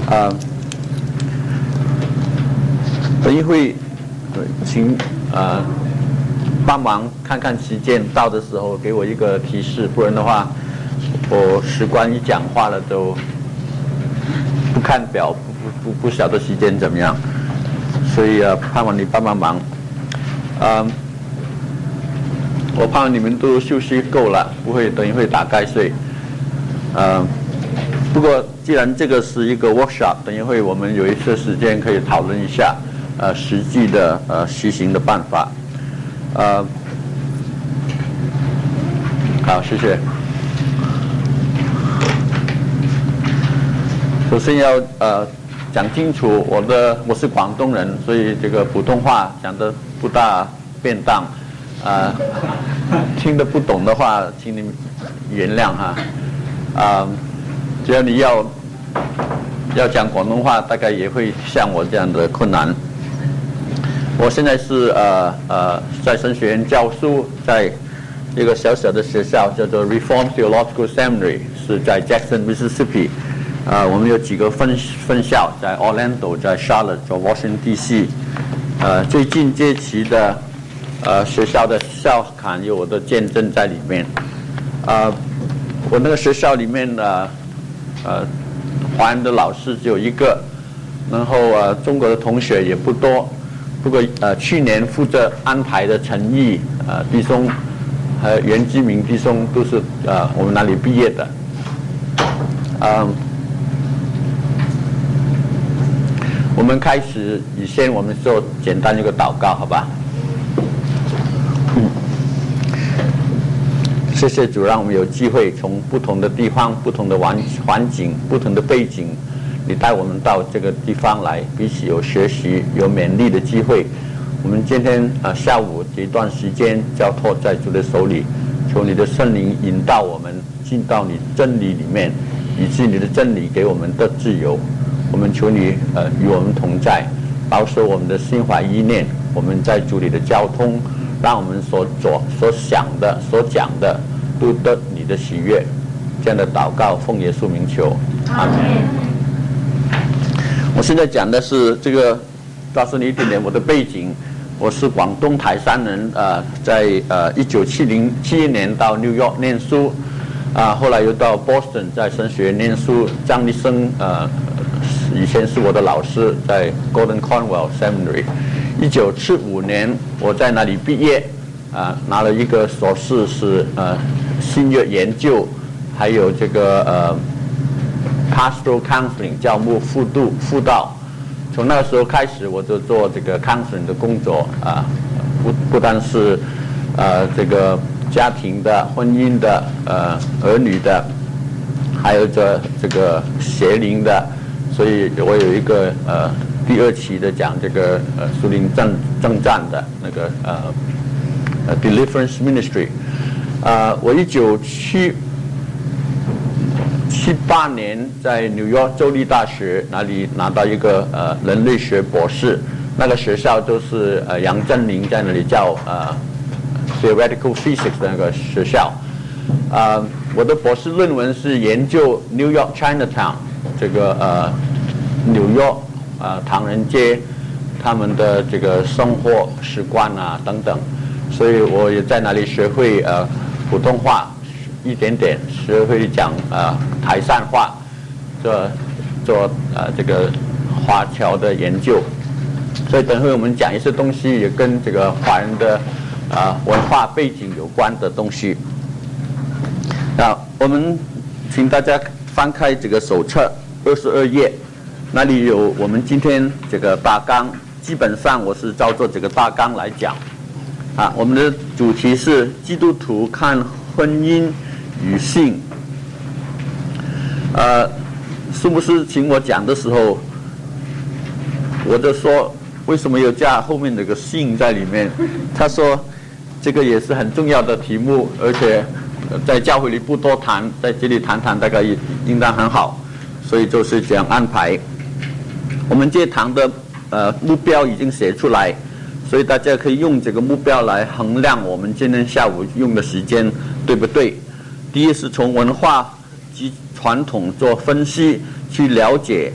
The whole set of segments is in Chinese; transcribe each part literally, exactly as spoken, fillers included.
啊，本议会请啊帮忙看看时间到的时候给我一个提示，不然的话我时关一讲话了都不看表，不不不晓得时间怎么样，所以啊盼望你帮帮忙。啊，我盼望你们都休息够了，不会等一会打瞌睡。啊，不过既然这个是一个 workshop， 等一会我们有一些时间可以讨论一下呃实际的呃实行的办法。呃，好，谢谢。首先要呃讲清楚，我的我是广东人，所以这个普通话讲得不大便当，啊、呃，听得不懂的话，请你原谅哈。啊、呃，只要你要要讲广东话，大概也会像我这样的困难。我现在是呃呃在神学院教书，在一个小小的学校叫做 Reformed Theological Seminary， 是在 Jackson Mississippi。呃，我们有几个分分校，在 Orlando， 在 Charlotte， 在 Washington D C。呃，最近这期的呃学校的校刊有我的见证在里面。呃，我那个学校里面呢，呃，华人的老师只有一个，然后呃中国的同学也不多。不过呃去年负责安排的陈毅呃弟兄还有袁基明弟兄都是呃我们那里毕业的。嗯。我们开始以前，我们做简单一个祷告，好吧？嗯，谢谢主，让我们有机会从不同的地方、不同的环环境、不同的背景，你带我们到这个地方来，彼此有学习、有勉励的机会。我们今天啊、呃、下午这一段时间交托在主的手里，求你的圣灵引导我们进到你真理里面，以致你的真理给我们的自由。我们求你呃与我们同在，保守我们的心怀意念，我们在主里的交通，让我们所做所想的所讲的都得你的喜悦。这样的祷告奉耶稣名求，阿门。我现在讲的是这个，告诉你一点点我的背景。我是广东台山人，呃，在呃一九七零七一年到 New York 念书，啊、呃，后来又到 Boston 在神学院念书。张立生呃。以前是我的老师，在 Gordon Conwell Seminary。一九七五年，我在那里毕业，啊、呃，拿了一个硕士，是呃新约研究，还有这个呃 Pastoral Counseling 教牧辅导辅导。从那个时候开始，我就做这个 counseling 的工作啊、呃，不不单是呃这个家庭的、婚姻的、呃儿女的，还有这这个邪灵的。所以我有一个呃第二期的讲这个呃属灵征征战的那个呃呃 Deliverance Ministry。啊、呃，我一九七七八年在纽约州立大学那里拿到一个呃人类学博士，那个学校就是呃杨振宁在那里教呃 Theoretical Physics 的那个学校。啊、呃，我的博士论文是研究 New York Chinatown 这个呃。纽约啊、呃，唐人街，他们的这个生活习惯啊等等，所以我也在那里学会呃普通话一点点，学会讲呃台山话，做做呃这个华侨的研究。所以等会我们讲一些东西，也跟这个华人的啊、呃、文化背景有关的东西。那我们请大家翻开这个手册二十二页。那里有我们今天这个大纲，基本上我是照着这个大纲来讲，啊，我们的主题是基督徒看婚姻与性。呃，苏牧师请我讲的时候，我就说为什么有加后面那个性在里面？他说这个也是很重要的题目，而且在教会里不多谈，在这里谈谈大概也应当很好，所以就是这样安排。我们这堂的呃目标已经写出来，所以大家可以用这个目标来衡量我们今天下午用的时间对不对。第一是从文化及传统做分析，去了解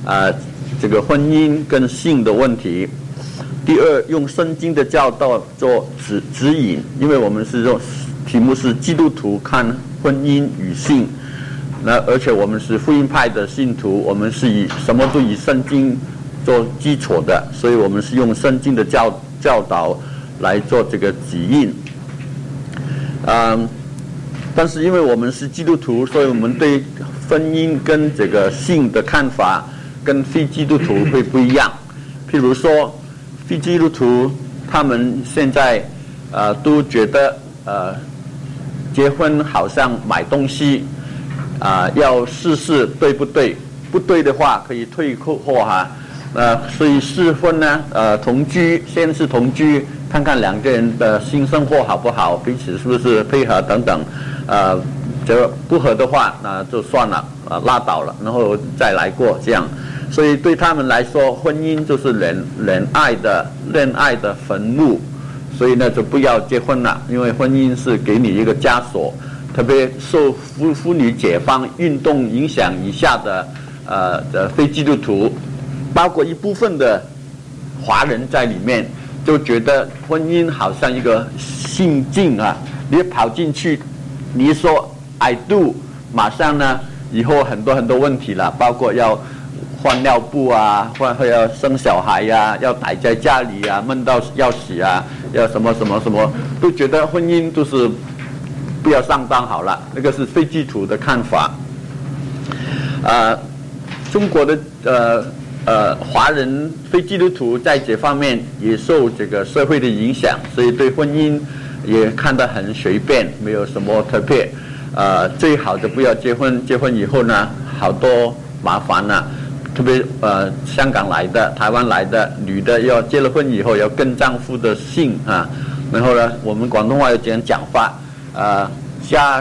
呃这个婚姻跟性的问题。第二，用圣经的教导做指指引，因为我们是用题目是基督徒看婚姻与性，那而且我们是福音派的信徒，我们是以什么都以圣经做基础的，所以我们是用圣经的教教导来做这个指引。嗯，但是因为我们是基督徒，所以我们对婚姻跟这个性的看法跟非基督徒会不一样。譬如说，非基督徒他们现在呃都觉得呃结婚好像买东西啊、呃，要试试对不对，不对的话可以退货哈。呃，所以试婚呢，呃，同居先是同居，看看两个人的性生活好不好，彼此是不是配合等等。呃，这不合的话，那就算了，呃，拉倒了，然后再来过这样。所以对他们来说，婚姻就是恋恋爱的恋爱的坟墓，所以呢就不要结婚了，因为婚姻是给你一个枷锁。特别受妇妇女解放运动影响以下的呃的非基督徒，包括一部分的华人在里面，就觉得婚姻好像一个性境啊，你跑进去，你一说 I do， 马上呢以后很多很多问题了，包括要换尿布啊，或或要生小孩呀、啊，要待在家里啊，闷到要死啊，要什么什么什么，都觉得婚姻都是不要上当好了。那个是非基督徒的看法。呃，中国的呃呃华人非基督徒在这方面也受这个社会的影响，所以对婚姻也看得很随便，没有什么特别。呃，最好的不要结婚，结婚以后呢，好多麻烦了、啊。特别呃，香港来的、台湾来的女的，要结了婚以后要跟丈夫的姓啊，然后呢，我们广东话有这样讲法，呃，家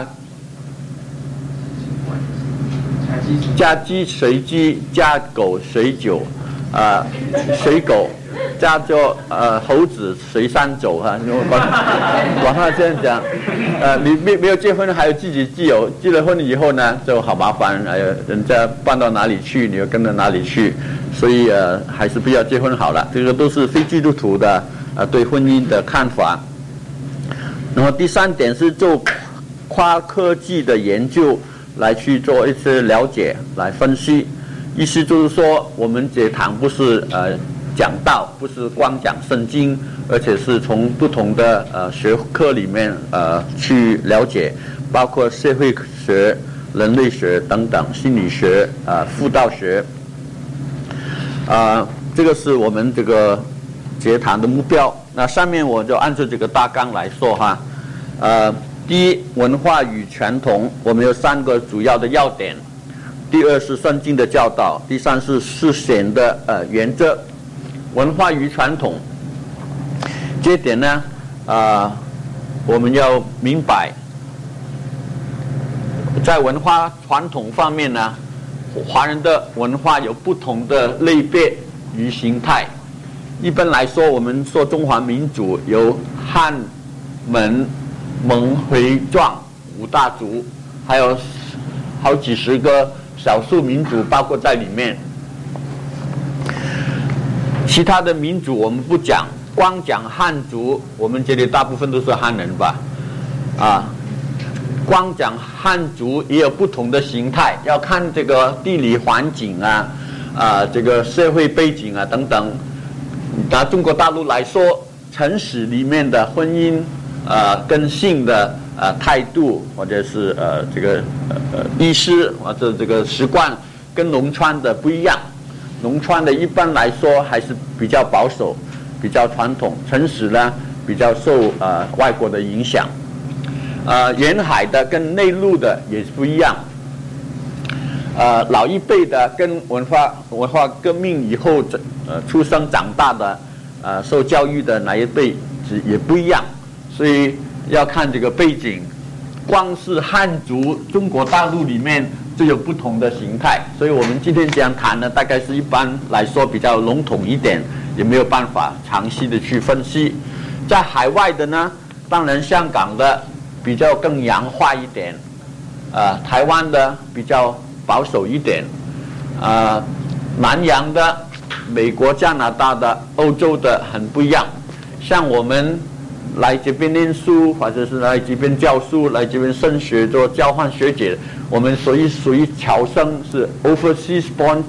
家鸡随鸡，家狗随狗，啊、呃，随狗，家做呃猴子随山走哈、啊，广广话这样讲，呃，你没没有结婚，还有自己自由，结了婚以后呢，就好麻烦，哎呀，人家搬到哪里去，你又跟到哪里去，所以呃，还是不要结婚好了。这个都是非基督徒的呃对婚姻的看法。然后第三点是做跨科技的研究来去做一些了解，来分析。意思就是说，我们这堂不是呃讲道，不是光讲圣经，而且是从不同的呃学科里面呃去了解，包括社会学、人类学等等，心理学、呃辅导学。啊、呃，这个是我们这个节堂的目标。那上面我就按照这个大纲来说哈。呃，第一，文化与传统，我们有三个主要的要点。第二是圣经的教导，第三是实践的呃原则。文化与传统这一点呢，啊、呃，我们要明白，在文化传统方面呢，华人的文化有不同的类别与形态。一般来说，我们说中华民族有汉、蒙、蒙、回、壮五大族，还有好几十个少数民族包括在里面。其他的民族我们不讲，光讲汉族，我们这里大部分都是汉人吧，啊，光讲汉族也有不同的形态，要看这个地理环境啊，啊，这个社会背景啊等等。拿中国大陆来说，城市里面的婚姻，呃，跟性的呃态度，或者是呃这个呃意识或者这个习惯，跟农村的不一样。农村的一般来说还是比较保守，比较传统；城市呢比较受呃外国的影响。呃，沿海的跟内陆的也不一样。呃，老一辈的跟文化文化革命以后呃出生长大的呃受教育的那一辈也不一样，所以要看这个背景。光是汉族，中国大陆里面就有不同的形态，所以我们今天这样谈呢，大概是一般来说比较笼统一点，也没有办法详细的去分析。在海外的呢，当然香港的比较更洋化一点，呃，台湾的比较保守一点，呃， 南洋的、美国、加拿大的、欧洲的很不一样。像我们来这边念书，或者是来这边教书、来这边升学做交换学姐，我们属于属于侨生，是 Overseas Born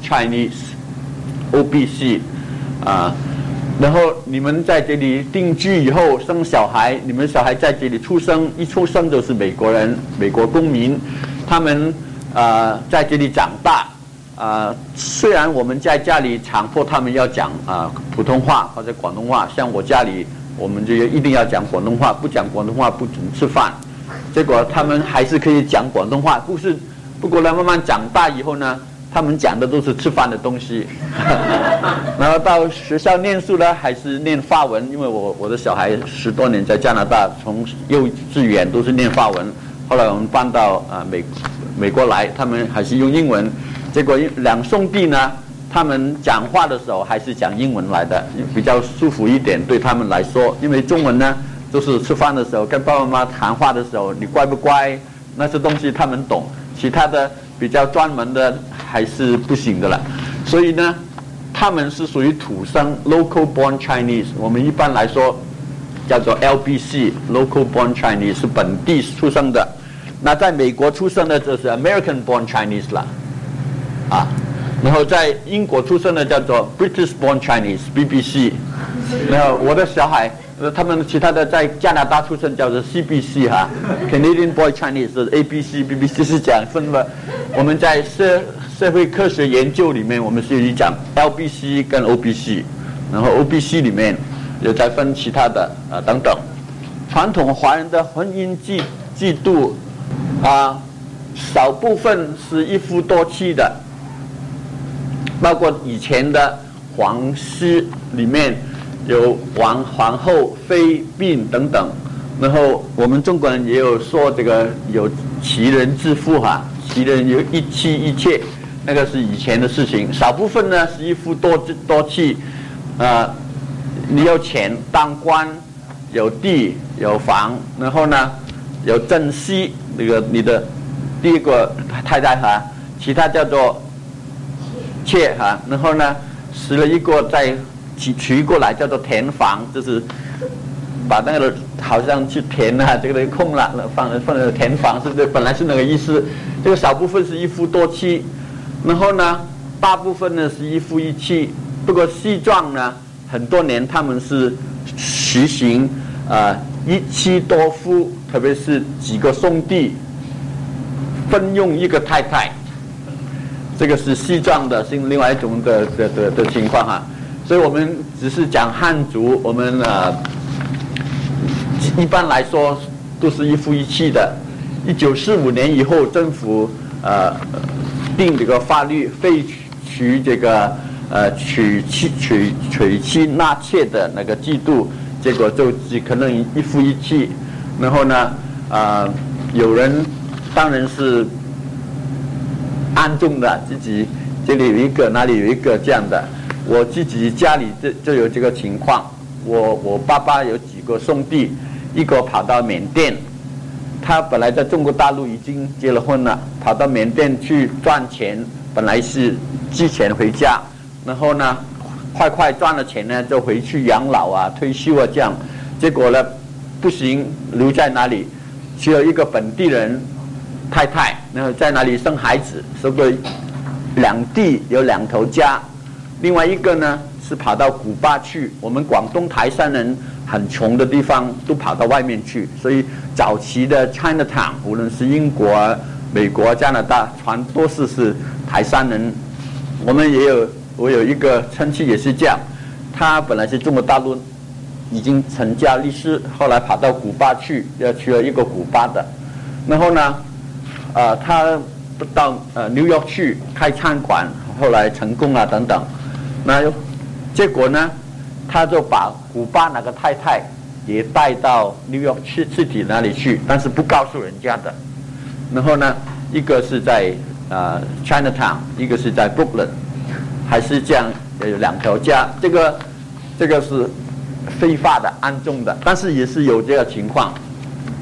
Chinese，O B C 啊。然后你们在这里定居以后生小孩，你们小孩在这里出生，一出生就是美国人、美国公民，他们呃在这里长大，啊、呃，虽然我们在家里强迫他们要讲啊、呃、普通话或者广东话，像我家里我们就一定要讲广东话，不讲广东话不准吃饭，结果他们还是可以讲广东话，不是，不过呢慢慢长大以后呢。他们讲的都是吃饭的东西，然后到学校念书呢，还是念法文，因为我我的小孩十多年在加拿大，从幼稚园都是念法文，后来我们搬到啊、呃、美美国来，他们还是用英文，结果两兄弟呢，他们讲话的时候还是讲英文来的，比较舒服一点对他们来说，因为中文呢都是吃饭的时候跟爸爸妈妈谈话的时候，你乖不乖，那些东西他们懂，其他的比较专门的。还是不行的了，所以呢，他们是属于土生 （local born Chinese）， 我们一般来说叫做 L B C（local born Chinese） 是本地出生的。那在美国出生的就是 American born Chinese 了，啊，然后在英国出生的叫做 British born Chinese（B B C）。然后我的小孩，他们其他的在加拿大出生叫做 C B C 哈 ，Canadian born Chinese 是 A B C、B B C 是这样分的。我们在社社会科学研究里面，我们是讲 L B C 跟 O B C， 然后 O B C 里面有再分其他的啊、呃、等等。传统华人的婚姻制制度啊，少部分是一夫多妻的，包括以前的皇室里面有王、皇后、妃、嫔等等。然后我们中国人也有说这个有齐人之夫哈，齐人有一妻一妾。那个是以前的事情，少部分呢是一夫多多妻，呃，你有钱当官，有地有房，然后呢有珍惜那个你的第一个太太哈，其他叫做妾哈，然后呢死了一个再娶娶过来叫做填房，就是把那个好像去填啊，这个空了放放了填房，是不是本来是那个意思？这个少部分是一夫多妻。然后呢，大部分呢是一夫一妻。不过西藏呢，很多年他们是实行呃一妻多夫，特别是几个兄弟分用一个太太。这个是西藏的，是另外一种的的的的情况哈。所以我们只是讲汉族，我们呃一般来说都是一夫一妻的。一九四五年以后，政府呃。定这个法律废除这个呃娶妻娶娶妻纳妾的那个制度，结果就只可能一夫一妻。然后呢，呃，有人当然是暗中的，自己这里有一个，哪里有一个这样的。我自己家里就就有这个情况。我我爸爸有几个兄弟，一个跑到缅甸。他本来在中国大陆已经结了婚了，跑到缅甸去赚钱，本来是寄钱回家，然后呢，快快赚了钱呢，就回去养老啊、退休啊这样。结果呢，不行，留在那里，只有一个本地人太太，然后在那里生孩子，所以两地有两头家。另外一个呢是跑到古巴去，我们广东台山人很穷的地方都跑到外面去，所以早期的 Chinatown 无论是英国、美国、加拿大，全都是是台山人。我们也有，我有一个亲戚也是这样，他本来是中国大陆已经成家立室，后来跑到古巴去，要娶了一个古巴的。然后呢，呃，他到呃 New York 去开餐馆，后来成功了等等。那结果呢，他就把古巴那个太太也带到 New York City 那里去，但是不告诉人家的。然后呢，一个是在呃 Chinatown， 一个是在 Brooklyn， 还是这样有两条家。这个这个是非法的、暗中的，但是也是有这个情况。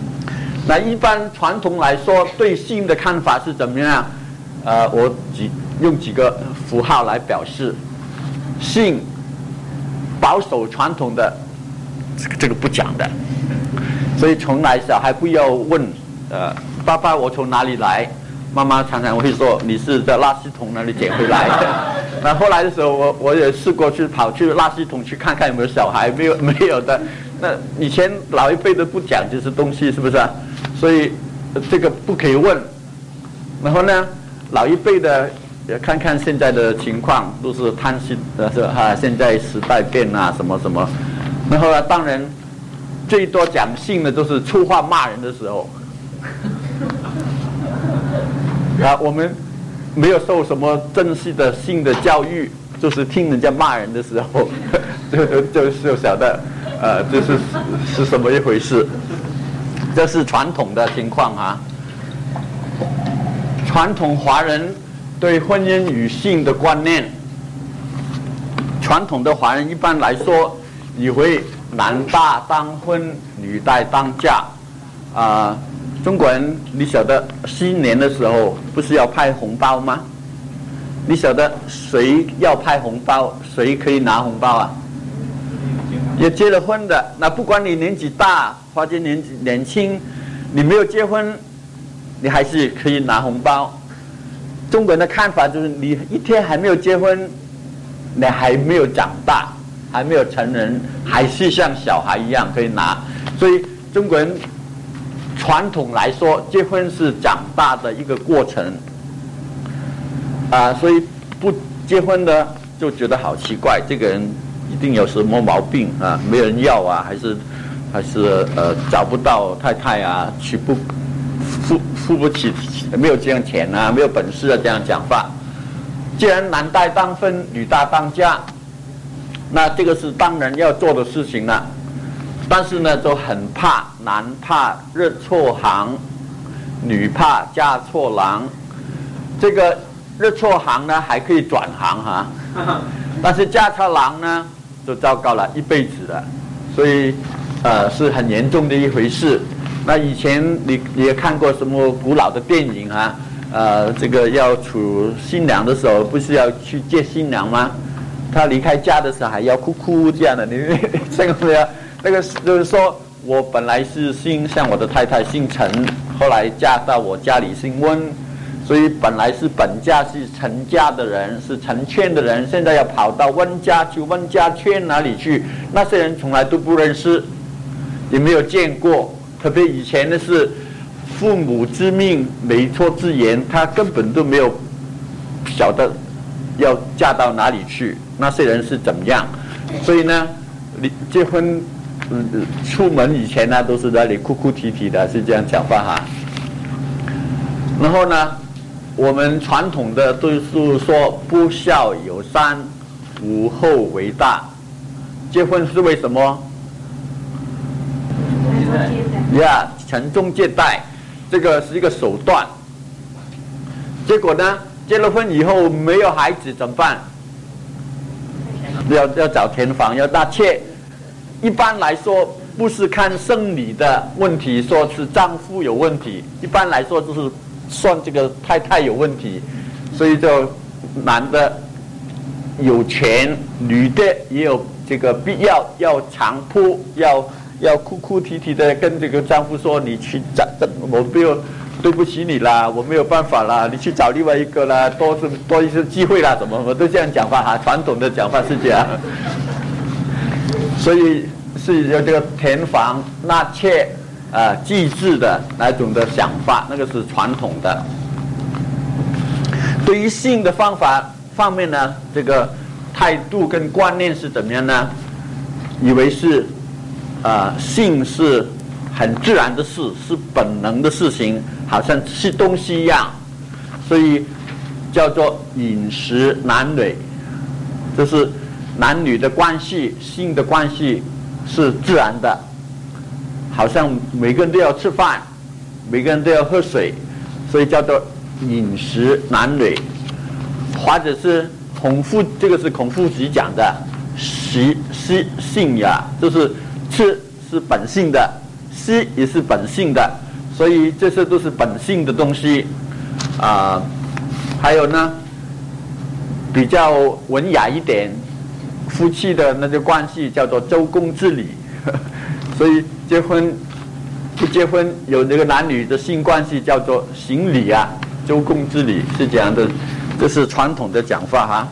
那一般传统来说，对性的看法是怎么样？呃，我举用几个符号来表示。性保守传统的，这个这个不讲的，所以从来小孩不要问，呃，爸爸我从哪里来？妈妈常常会说你是在垃圾桶那里捡回来的。那后来的时候，我我也试过去跑去垃圾桶去看看有没有小孩，没有没有的。那以前老一辈的不讲这些东西，是不是啊？所以这个不可以问。然后呢，老一辈的也看看现在的情况，都是贪心的是哈，现在时代变啊，什么什么。然后呢，当然最多讲性的都是粗话骂人的时候。啊，我们没有受什么正式的性的教育，就是听人家骂人的时候，就就就晓得，呃，这是是什么一回事。这是传统的情况啊。传统华人对婚姻与性的观念，传统的华人一般来说以为男大当婚，女大当嫁，啊、呃。中国人，你晓得新年的时候不是要派红包吗？你晓得谁要派红包，谁可以拿红包啊？也结了婚的，那不管你年纪大或者年纪年轻，你没有结婚，你还是可以拿红包。中国人的看法就是，你一天还没有结婚，你还没有长大，还没有成人，还是像小孩一样可以拿。所以中国人传统来说，结婚是长大的一个过程，啊、呃，所以不结婚的就觉得好奇怪，这个人一定有什么毛病啊，没人要啊，还是还是呃找不到太太啊，娶不付付不起，没有这样钱啊，没有本事啊，这样讲法。既然男大当婚，女大当嫁，那这个是当然要做的事情了。但是呢，都很怕，男怕入错行，女怕嫁错郎。这个入错行呢，还可以转行哈，但是嫁错郎呢，就糟糕了，一辈子了。所以，呃，是很严重的一回事。那以前你你也看过什么古老的电影啊？呃，这个要娶新娘的时候，不是要去接新娘吗？她离开家的时候还要哭哭这样的，你这个没有？那个就是说，我本来是姓像我的太太姓陈，后来嫁到我家里姓温，所以本来是本家是陈家的人，是陈圈的人，现在要跑到温家去，温家圈哪里去？那些人从来都不认识，也没有见过。特别以前的是父母之命，媒妁之言，他根本都没有晓得要嫁到哪里去，那些人是怎么样。所以呢，你结婚。嗯，出门以前呢，都是在那里哭哭啼啼的，是这样讲法哈。然后呢，我们传统的都是说不孝有三，无后为大。结婚是为什么？呀，传宗接代，这个是一个手段。结果呢，结了婚以后没有孩子怎么办？要要找田房，要纳妾。一般来说，不是看生理的问题，说是丈夫有问题。一般来说，就是算这个太太有问题，所以就男的有权，女的也有这个必要，要强迫，要要哭哭啼啼的跟这个丈夫说：“你去找，我没有对不起你啦，我没有办法啦，你去找另外一个啦，多多一些机会啦，什么我都这样讲法哈。传统的讲法是这样。”所以是有这个田房纳妾啊祭祀的那种的想法，那个是传统的。对于性的方法方面呢，这个态度跟观念是怎么样呢？以为是啊、呃、性是很自然的事，是本能的事情，好像吃东西一样，所以叫做饮食男女，就是男女的关系，性的关系是自然的，好像每个人都要吃饭，每个人都要喝水，所以叫做饮食男女，或者是孔夫，这个是孔夫子讲的，食食性呀，就是吃是本性的，吸也是本性的，所以这些都是本性的东西啊、呃。还有呢， 比较文雅一点，夫妻的那个关系叫做周公之礼，所以结婚不结婚有这个男女的性关系叫做行礼啊，周公之礼是这样的，这是传统的讲法哈。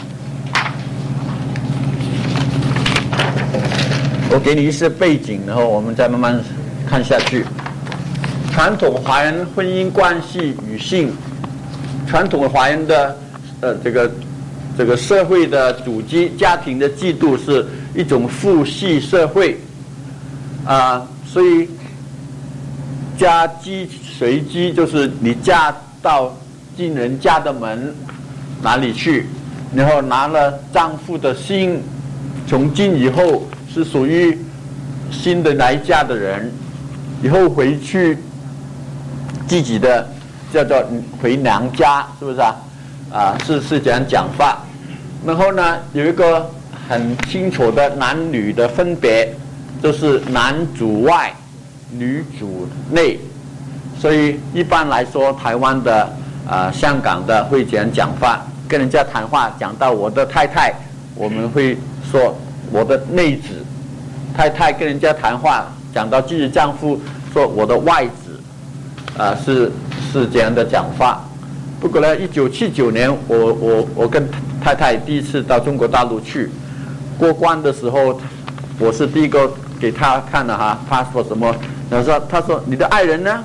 我给你一些背景，然后我们再慢慢看下去。传统华人婚姻关系与性，传统华人的呃这个这个社会的组织家庭的制度是一种父系社会啊、呃，所以嫁鸡随鸡就是你嫁到进人家的门哪里去，然后拿了丈夫的心，从今以后是属于新的来嫁的人，以后回去自己的叫做回娘家，是不是啊？啊，是是这样讲法。然后呢，有一个很清楚的男女的分别，就是男主外，女主内。所以一般来说，台湾的啊、呃、香港的会这样讲法，跟人家谈话讲到我的太太，我们会说我的内子；太太跟人家谈话讲到自己丈夫，说我的外子。啊，是是这样的讲法。不过呢，一九七九年，我我我跟太太第一次到中国大陆去过关的时候，我是第一个给她看的哈，她说什么？然后说，她说你的爱人呢？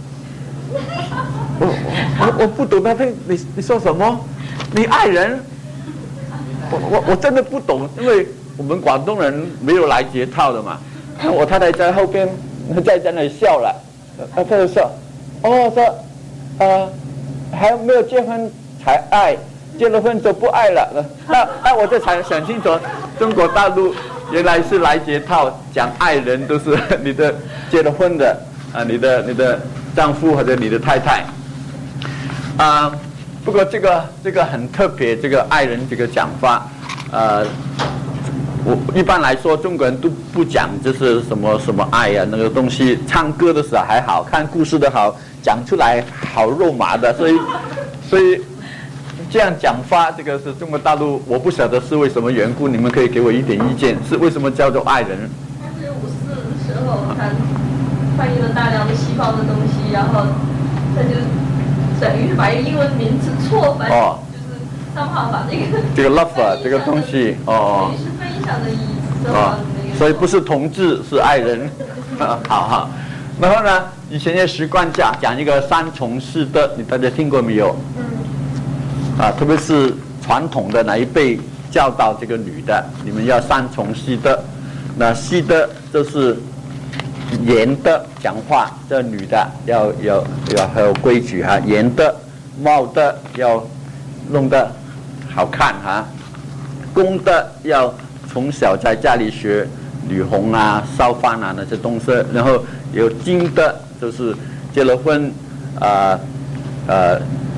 我我我不懂，她说你你说什么？你爱人？我我我真的不懂，因为我们广东人没有来结套的嘛。我太太在后边在在那里笑了，她就说。哦，说，呃，还没有结婚才爱，结了婚就不爱了。那那我就才想清楚，中国大陆原来是来结套，讲爱人都是你的结了婚的啊，你的你的丈夫或者你的太太。啊，不过这个这个很特别，这个爱人这个讲法，呃。我一般来说，中国人都不讲就是什么什么爱啊那个东西。唱歌的时候还好，看故事的好，讲出来好肉麻的，所以所以这样讲法，这个是中国大陆，我不晓得是为什么缘故，你们可以给我一点意见，是为什么叫做爱人？ 但是五四的时候，他翻译了大量的西方的东西，然后他就等于是把一个英文名字错翻，哦、就是他们好把这个这个 love 这个东西哦。 的意思啊，所以不是同志，是爱人。啊，好好。然后呢，以前的习惯讲讲一个三从四德，你大家听过没有？嗯。啊，特别是传统的那一辈教导这个女的，你们要三从四德。那四德就是严的讲话，这女的要要要很有规矩哈，严的、貌的要弄得好看哈，公的要。从小在家里学女红啊、烧饭啊那些东西，然后有金的，就是结了婚，啊呃，呃，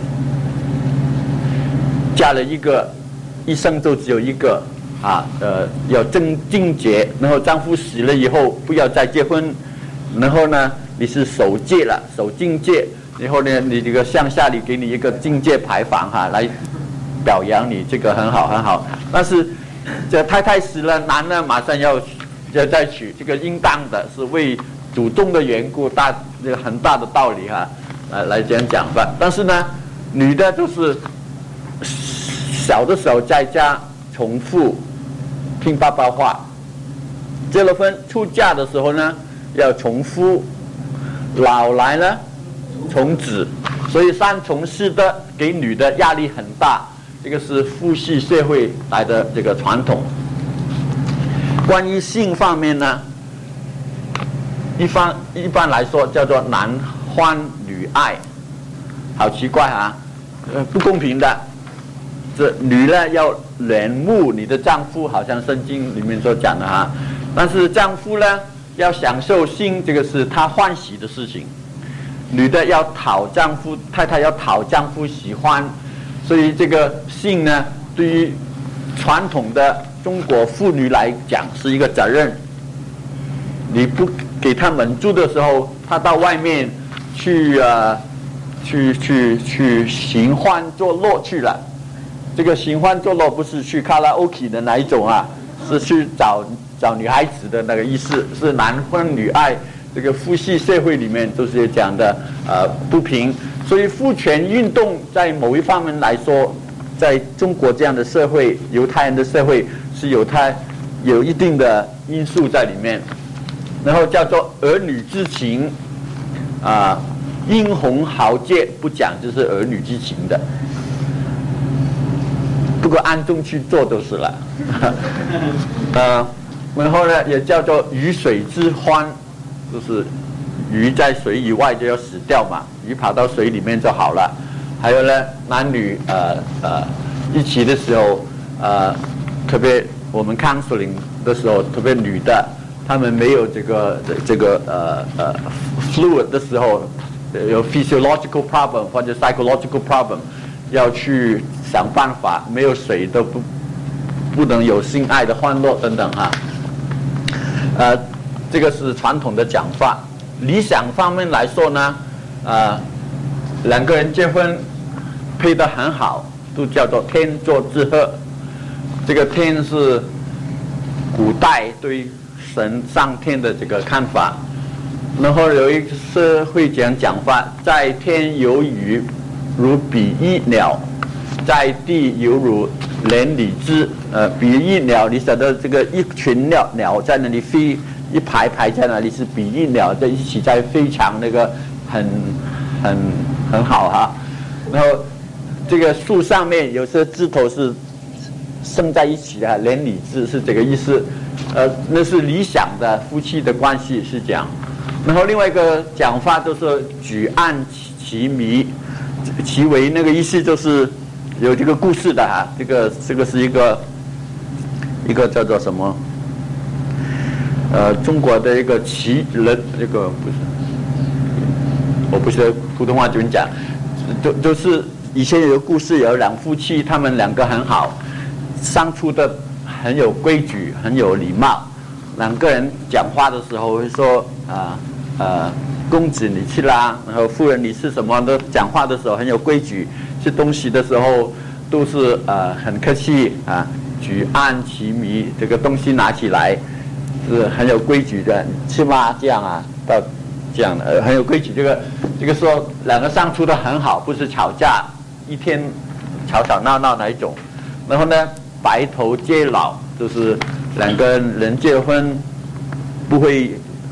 嫁了一个，一生就只有一个啊，呃，要贞贞洁，然后丈夫死了以后不要再结婚，然后呢，你是守戒了，守境界，然后呢，你这个乡下里给你一个境界牌坊哈，来表扬你，这个很好很好，但是。这太太死了，男的马上要要再娶，这个应当的是为祖宗的缘故，大这个很大的道理哈，来来这样讲吧。但是呢，女的就是小的时候在家从父听爸爸话，结了婚出嫁的时候呢要从夫，老来呢从子，所以三从四德给女的压力很大。这个是父系社会来的这个传统。关于性方面呢，一般一般来说叫做男欢女爱，好奇怪啊，呃，不公平的。这女呢要恋慕你的丈夫，好像圣经里面所讲的哈，但是丈夫呢要享受性，这个是他欢喜的事情。女的要讨丈夫，太太要讨丈夫喜欢。所以这个性呢，对于传统的中国妇女来讲是一个责任。你不给她满足的时候，她到外面去呃，去去去寻欢作乐去了， 这个寻欢作乐不是去卡拉 OK 的那一种啊，是去找找女孩子的那个意思，是男欢女爱。这个父系社会里面都是讲的呃不平，所以父权运动在某一方面来说，在中国这样的社会，犹太人的社会是有它有一定的因素在里面。然后叫做儿女之情，啊、呃，殷红豪杰不讲就是儿女之情的，不过暗中去做都是了。呃，然后呢也叫做鱼水之欢。就是鱼在水以外就要死掉嘛，鱼跑到水里面就好了。还有呢，男女呃呃一起的时候，呃，特别我们 counseling 的时候，特别女的，她们没有这个这个呃呃 fluid 的时候，有 physiological problem 或者 psychological problem， 要去想办法，没有水都不不能有性爱的欢乐等等哈，呃。这个是传统的讲法。理想方面来说呢，呃，两个人结婚配得很好，都叫做天作之合。这个天是古代对神上天的这个看法。然后有一次会讲讲法，在天有雨如比翼鸟，在地犹如连理枝。呃，比翼鸟，你晓得这个一群鸟鸟在那里飞。一排排在那里是比翼鸟在一起在飞翔，那个很很很好哈。然后这个树上面有些枝头是生在一起的，连理枝是这个意思。呃，那是理想的夫妻的关系是讲。然后另外一个讲法就是举案齐眉，齐为那个意思就是有这个故事的哈。这个这个是一个一个叫做什么？呃，中国的一个奇人，这个不是，我不晓得普通话怎么讲，就就是以前有个故事，有两夫妻，他们两个很好，相处的很有规矩，很有礼貌。两个人讲话的时候会说啊呃, 呃，公子你吃啦，然后夫人你吃什么？都讲话的时候很有规矩，吃东西的时候都是呃很客气啊，举案齐眉，这个东西拿起来。是很有规矩的，吃吗？这样啊，到这样的、呃、很有规矩。这个这个说两个相处的很好，不是吵架，一天吵吵闹闹那一种。然后呢，白头偕老，就是两个人结婚不会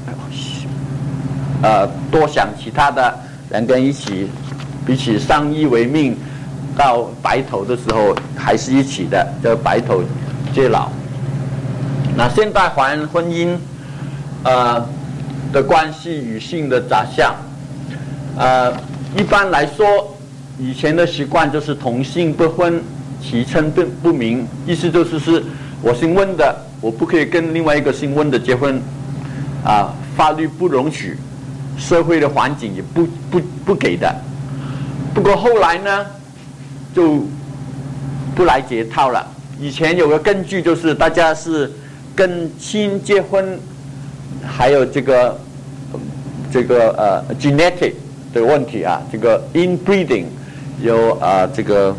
呃多想其他的，两个人一起一起相依为命，到白头的时候还是一起的，叫白头偕老。那现代华人婚姻，呃的关系与性的假象，呃，一般来说，以前的习惯就是同性不婚，其称不不明，意思就是是我姓温的，我不可以跟另外一个姓温的结婚，啊、呃，法律不容许，社会的环境也不不不给的。不过后来呢，就不来解套了。以前有个根据就是大家是。跟亲结婚，还有这个这个呃 genetic 的问题啊，这个 inbreeding 有啊、呃、这个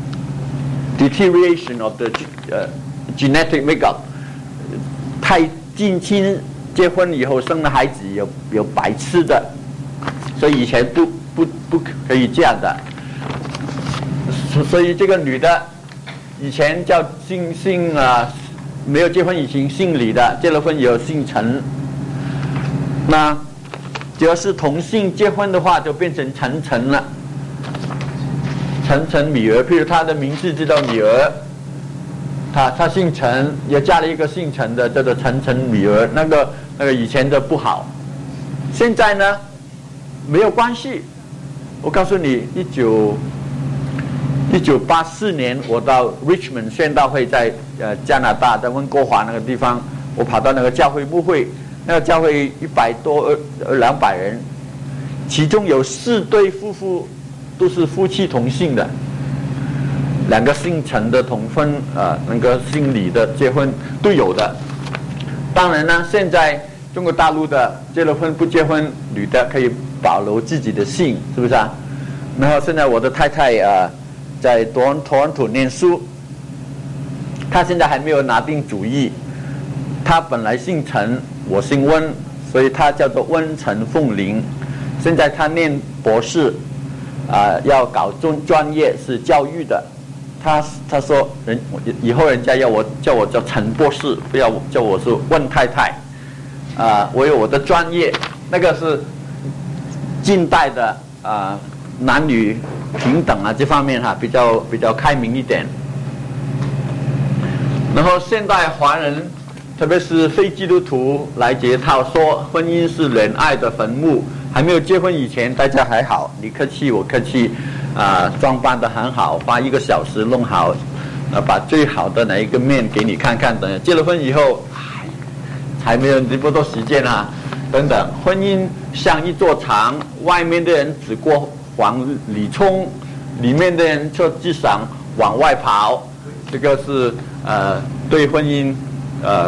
deterioration of the 呃 genetic makeup， 太近亲结婚以后生了孩子有有白痴的，所以以前不不不可以这样的，所以这个女的以前叫姓姓啊。没有结婚以前姓李的，结了婚以后姓陈。那只要是同性结婚的话，就变成陈陈了。陈陈米儿，譬如他的名字就叫米儿，他他姓陈，也嫁了一个姓陈的，叫做陈陈米儿。那个那个以前的不好，现在呢没有关系。我告诉你，一九。一九八四年，我到 Richmond 宣道会在呃加拿大，在温哥华那个地方，我跑到那个教会牧会，那个教会一百多二两百人，其中有四对夫妇都是夫妻同姓的，两个姓陈的同婚，呃，那个姓李的结婚都有的。当然呢，现在中国大陆的结了婚不结婚，女的可以保留自己的姓，是不是啊？然后现在我的太太啊。呃在多多伦多念书，他现在还没有拿定主意。他本来姓陈，我姓温，所以他叫做温陈凤麟。现在他念博士，啊、呃，要搞专专业是教育的。他他说人以后人家要我叫我叫陈博士，不要叫我是温太太。啊、呃，我有我的专业，那个是近代的啊、呃、男女平等啊这方面哈、啊、比较比较开明一点。然后现代华人，特别是非基督徒来解套，说婚姻是恋爱的坟墓。还没有结婚以前，大家还好，你客气我客气，啊、呃，装扮得很好，花一个小时弄好，呃，把最好的哪一个面给你看看等。结了婚以后，还没有这么多时间啊，等等。婚姻像一座墙，外面的人只过往里冲，里面的人就只想往外跑。这个是呃对婚姻呃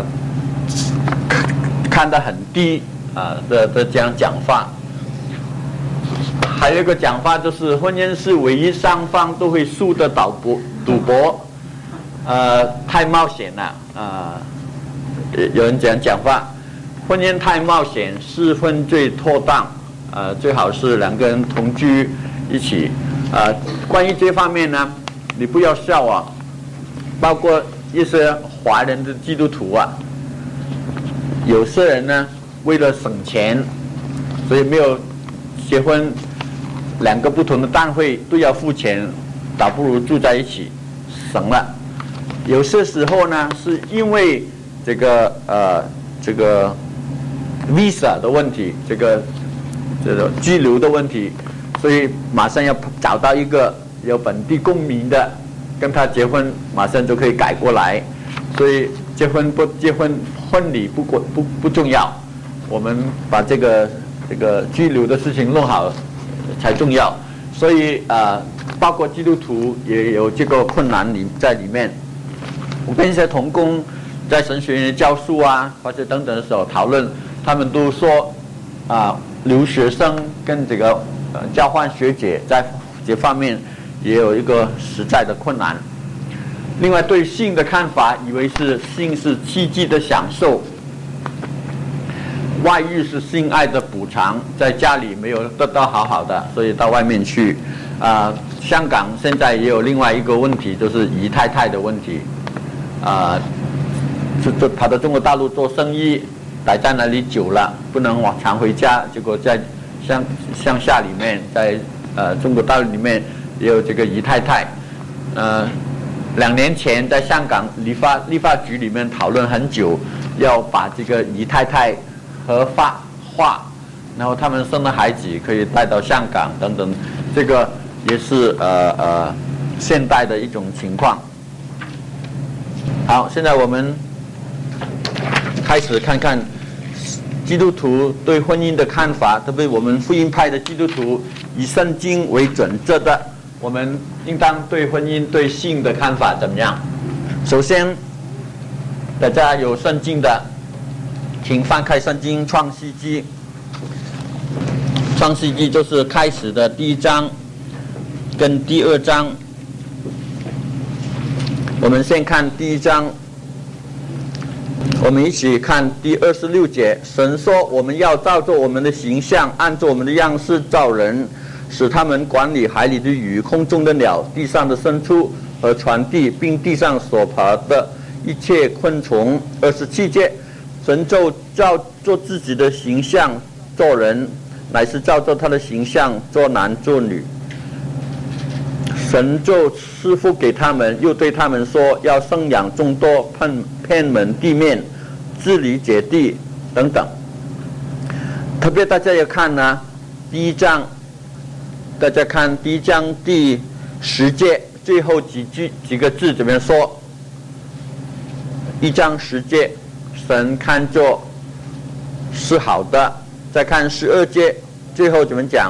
看得很低啊、呃、的的这样讲法。还有一个讲法就是，婚姻是唯一双方都会输的赌博，赌博，呃，太冒险了啊、呃！有人讲讲法，婚姻太冒险，适婚最妥当，呃，最好是两个人同居一起。呃，关于这方面呢，你不要笑啊，包括一些华人的基督徒啊，有些人呢为了省钱，所以没有结婚。两个不同的单位都要付钱，倒不如住在一起，省了。有些时候呢，是因为这个呃这个 visa 的问题，这个这个居留的问题，所以马上要找到一个有本地公民的，跟他结婚，马上就可以改过来。所以结婚不结婚，婚礼不不不重要，我们把这个这个居留的事情弄好才重要。所以呃，包括基督徒也有这个困难里在里面。我跟一些同工在神学院教书啊，或者等等的时候讨论，他们都说啊、呃，留学生跟这个呃交换学姐在这方面也有一个实在的困难。另外，对性的看法，以为是性是七级的享受，外遇是性爱的补偿，在家里没有得到好好的，所以到外面去。啊、呃，香港现在也有另外一个问题，就是姨太太的问题。啊、呃，就就跑到中国大陆做生意，待在那里久了，不能往常回家，结果在乡乡下里面，在呃中国大陆里面也有这个姨太太。呃，两年前在香港立法立法局里面讨论很久，要把这个姨太太合法化，然后他们生的孩子可以带到香港等等，这个也是呃呃现代的一种情况。好，现在我们开始看看基督徒对婚姻的看法，特别我们福音派的基督徒以圣经为准则的，我们应当对婚姻对性的看法怎么样？首先，大家有圣经的，请翻开圣经创世纪。创世纪就是开始的第一章跟第二章。我们先看第一章，我们一起看第二十六节。神说：“我们要照着我们的形象，按照我们的样式造人，使他们管理海里的鱼、空中的鸟、地上的牲畜和船地，并地上所爬的一切昆虫。”二十七节，神就照做自己的形象做人，乃是照着他的形象做男做女。神就赐福给他们，又对他们说：“要生养众多，遍遍满地面，治理野地等等。”特别大家要看呢，第一章，大家看第一章第十节最后几句几个字怎么说？一章十节，神看作是好的。再看十二节，最后怎么讲？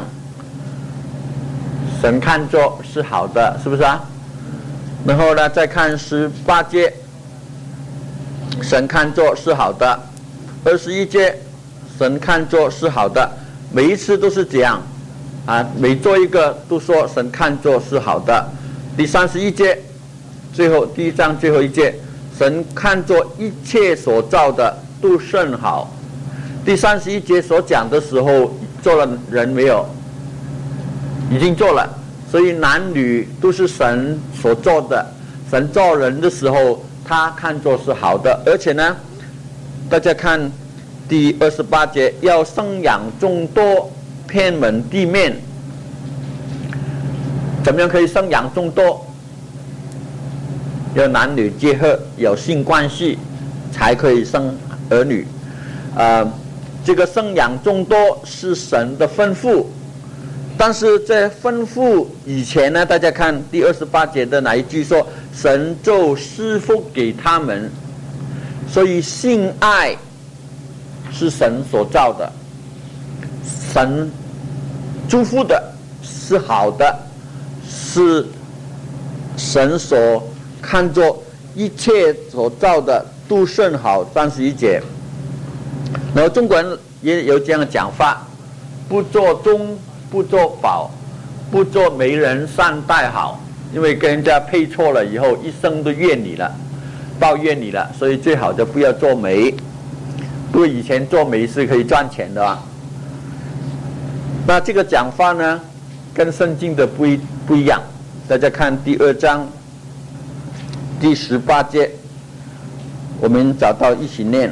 神看作是好的，是不是啊？然后呢，再看十八节，神看作是好的。二十一节，神看作是好的。每一次都是这样啊，每做一个都说神看作是好的。 第三十一节，最后第一章最后一节，神看作一切所造的都甚好。第三十一节所讲的时候，做了人没有？已经做了。所以男女都是神所做的。神造人的时候，他看作是好的。而且呢，大家看第二十八节，要生养众多，遍满地面。怎么样可以生养众多？要男女结合，有性关系，才可以生儿女。呃，这个生养众多是神的吩咐。但是在吩咐以前呢，大家看第二十八节的哪一句说，神就赐福给他们。所以性爱是神所造的，神祝福的是好的，是神所看作一切所造的都甚好。三十一节，然后中国人也有这样的讲法，不做忠，不做保，不做媒人善待好，因为跟人家配错了以后，一生都怨你了，抱怨你了，所以最好就不要做媒。不过以前做媒是可以赚钱的啊。那这个讲法呢，跟圣经的不一不一样。大家看第二章第十八节，我们找到一起念。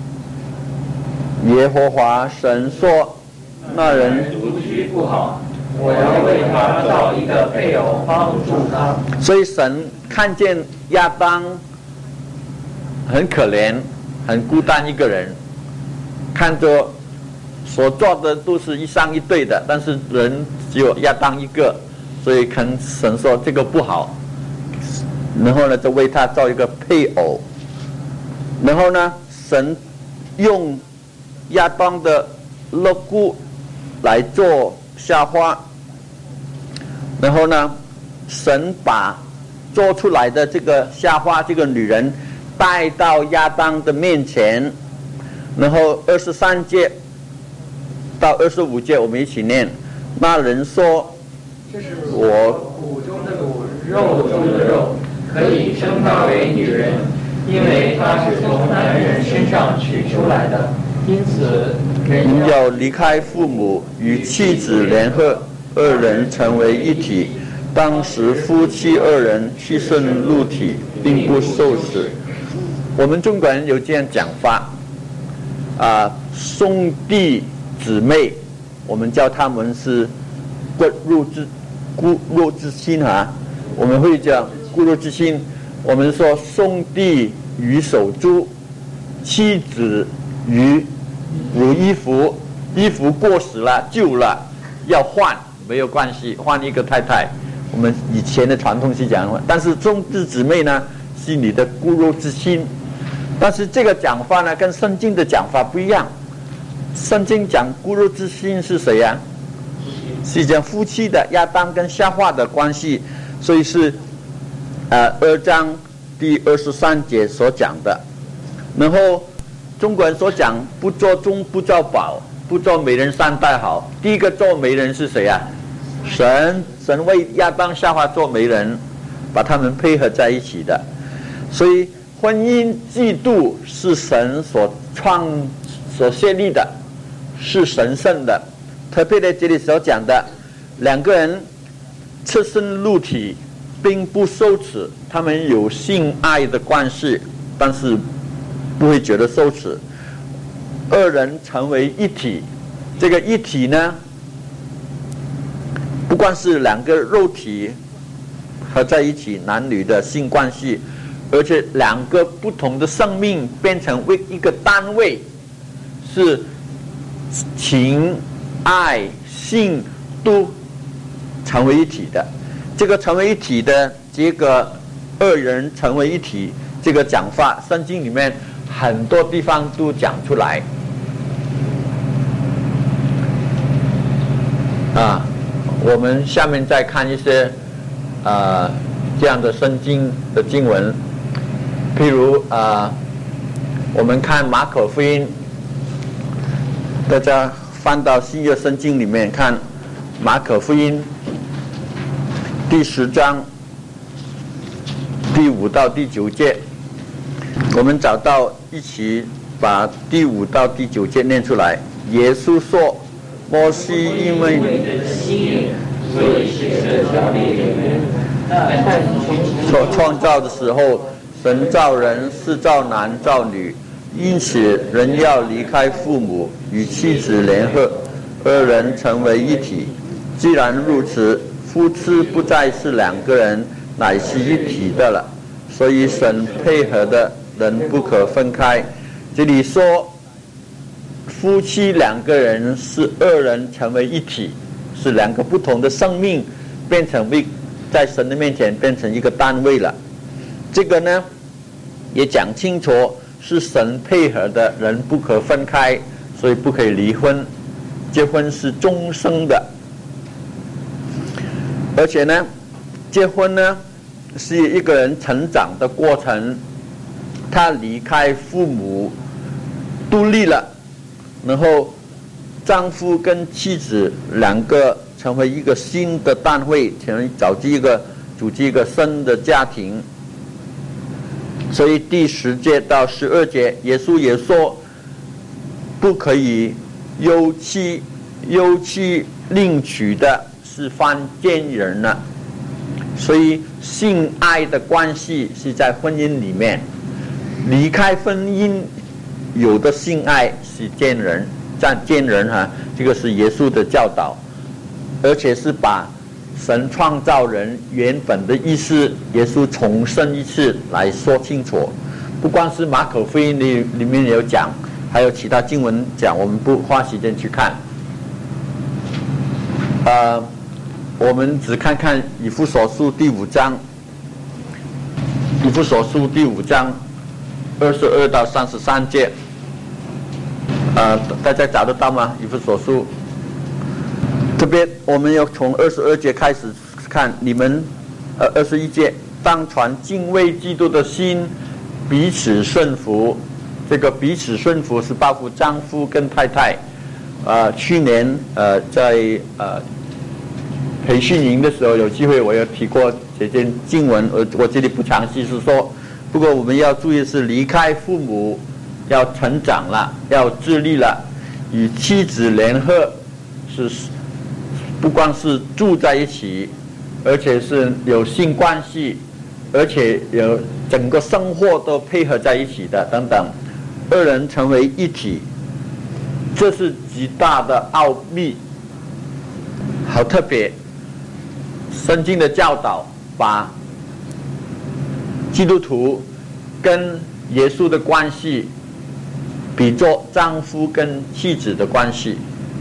耶和华神说，那人独居不好，我要为他造一个配偶帮助他。 所以神看见亚当很可怜，很孤单一个人，看着所做的都是一双一对的，但是人只有亚当一个，所以跟神说这个不好，然后呢就为他造一个配偶。然后呢，神用亚当的肋骨来做夏花，然后呢，神把做出来的这个夏花这个女人带到亚当的面前，然后二十三节到二十五节我们一起念。那人说， 这是我骨中的骨，肉中的肉，可以称她为女人，因为她是从男人身上取出来的。因此人要离开父母，与妻子联合，二人成为一体。当时夫妻二人七圣入体，并不受死。我们中国人有这样讲法啊，兄弟姊妹，我们叫他们是骨肉之骨肉之亲啊，我们会讲骨肉之亲。我们说兄弟与手足，妻子与如衣服，衣服过时了旧了要换，没有关系，换一个太太。我们以前的传统是讲，但是兄弟姊妹呢是你的骨肉之亲。但是这个讲法呢跟圣经的讲法不一样。圣经讲骨肉之亲是谁呀、啊？是讲夫妻的亚当跟夏娃的关系，所以是呃二章第二十三节所讲的。然后中国人所讲不做忠不做保，不做媒人善待好。第一个做媒人是谁啊？神，神为亚当夏娃做媒人，把他们配合在一起的。所以婚姻制度是神所创所设立的，是神圣的。特别在这里所讲的，两个人赤身入体，并不羞耻，他们有性爱的关系，但是不会觉得羞耻。二人成为一体，这个一体呢，不光是两个肉体合在一起，男女的性关系，而且两个不同的生命变成为一个单位，是情、爱、性都成为一体的。这个成为一体的这个二人成为一体这个讲法，圣经里面很多地方都讲出来啊。我们下面再看一些呃这样的圣经的经文，譬如呃我们看马可福音，大家翻到新约圣经里面看马可福音第十章第五到第九节，我们找到一起把第五到第九节念出来。耶稣说：“摩西因为所以是这条例里面所创造的时候，神造人是造男造女，因此人要离开父母，与妻子联合，二人成为一体。既然如此，夫妻不再是两个人，乃是一体的了。所以神配合的人不可分开。”这里说夫妻两个人是二人成为一体，是两个不同的生命变成一在神的面前变成一个单位了。这个呢也讲清楚是神配合的人不可分开，所以不可以离婚，结婚是终生的。而且呢结婚呢是一个人成长的过程，他离开父母独立了，然后丈夫跟妻子两个成为一个新的单位，成找一个组织一个新的家庭。所以第十节到十二节，耶稣也说不可以休妻，休妻另娶的是犯奸人了。所以性爱的关系是在婚姻里面，离开婚姻有的性爱是奸人，占奸人哈、啊，这个是耶稣的教导，而且是把神创造人原本的意思，耶稣重申一次来说清楚。不光是马可福音里里面有讲，还有其他经文讲，我们不花时间去看。呃，我们只看看以弗所书第五章，以弗所书第五章二十二到三十三节。呃，大家找得到吗？以弗所书，这边我们要从二十二节开始看，你们呃二十一节，当传敬畏基督的心，彼此顺服。这个彼此顺服是包括丈夫跟太太。呃，去年呃在呃培训营的时候有机会，我有提过这件经文，我我这里不详细是说，不过我们要注意是离开父母。要成长了，要自立了，与妻子联合，是不光是住在一起，而且是有性关系，而且有整个生活都配合在一起的等等，二人成为一体，这是极大的奥秘，好特别。圣经的教导把基督徒跟耶稣的关系比作丈夫跟妻子的关系，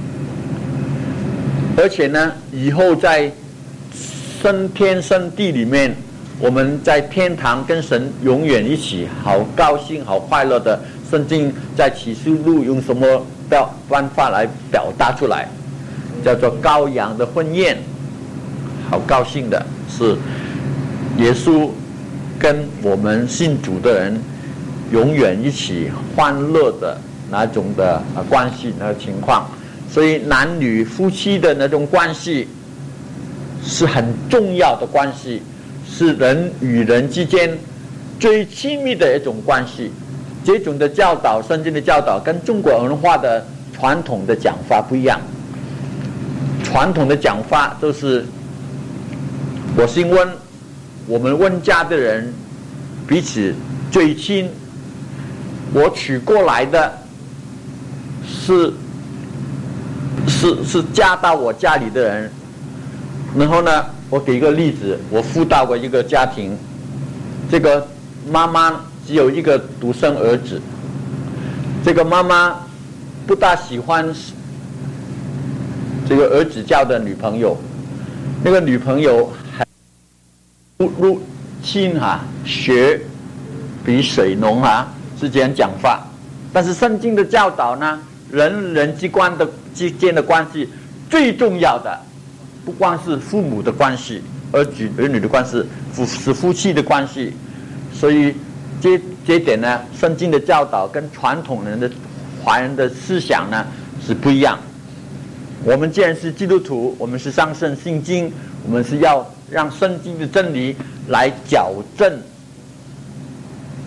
而且呢，以后在升天升地里面，我们在天堂跟神永远一起，好高兴、好快乐的。圣经在启示录用什么表办法来表达出来？叫做羔羊的婚宴，好高兴的是耶稣跟我们信主的人。永远一起欢乐的那种的关系那情况，所以男女夫妻的那种关系是很重要的关系，是人与人之间最亲密的一种关系。这种的教导，圣经的教导跟中国文化的传统的讲法不一样。传统的讲法都是我姓温，我们温家的人彼此最亲。我娶过来的是是是嫁到我家里的人，然后呢，我给一个例子，我辅导过一个家庭，这个妈妈只有一个独生儿子，这个妈妈不大喜欢这个儿子交的女朋友，那个女朋友还入入亲哈，血比水浓哈。是这样讲法，但是圣经的教导呢，人人之间的之间的关系最重要的，不光是父母的关系，儿子儿女的关系，夫是夫妻的关系。所以这这一点呢，圣经的教导跟传统人的华人的思想呢是不一样。我们既然是基督徒，我们是上圣信经，我们是要让圣经的真理来矫正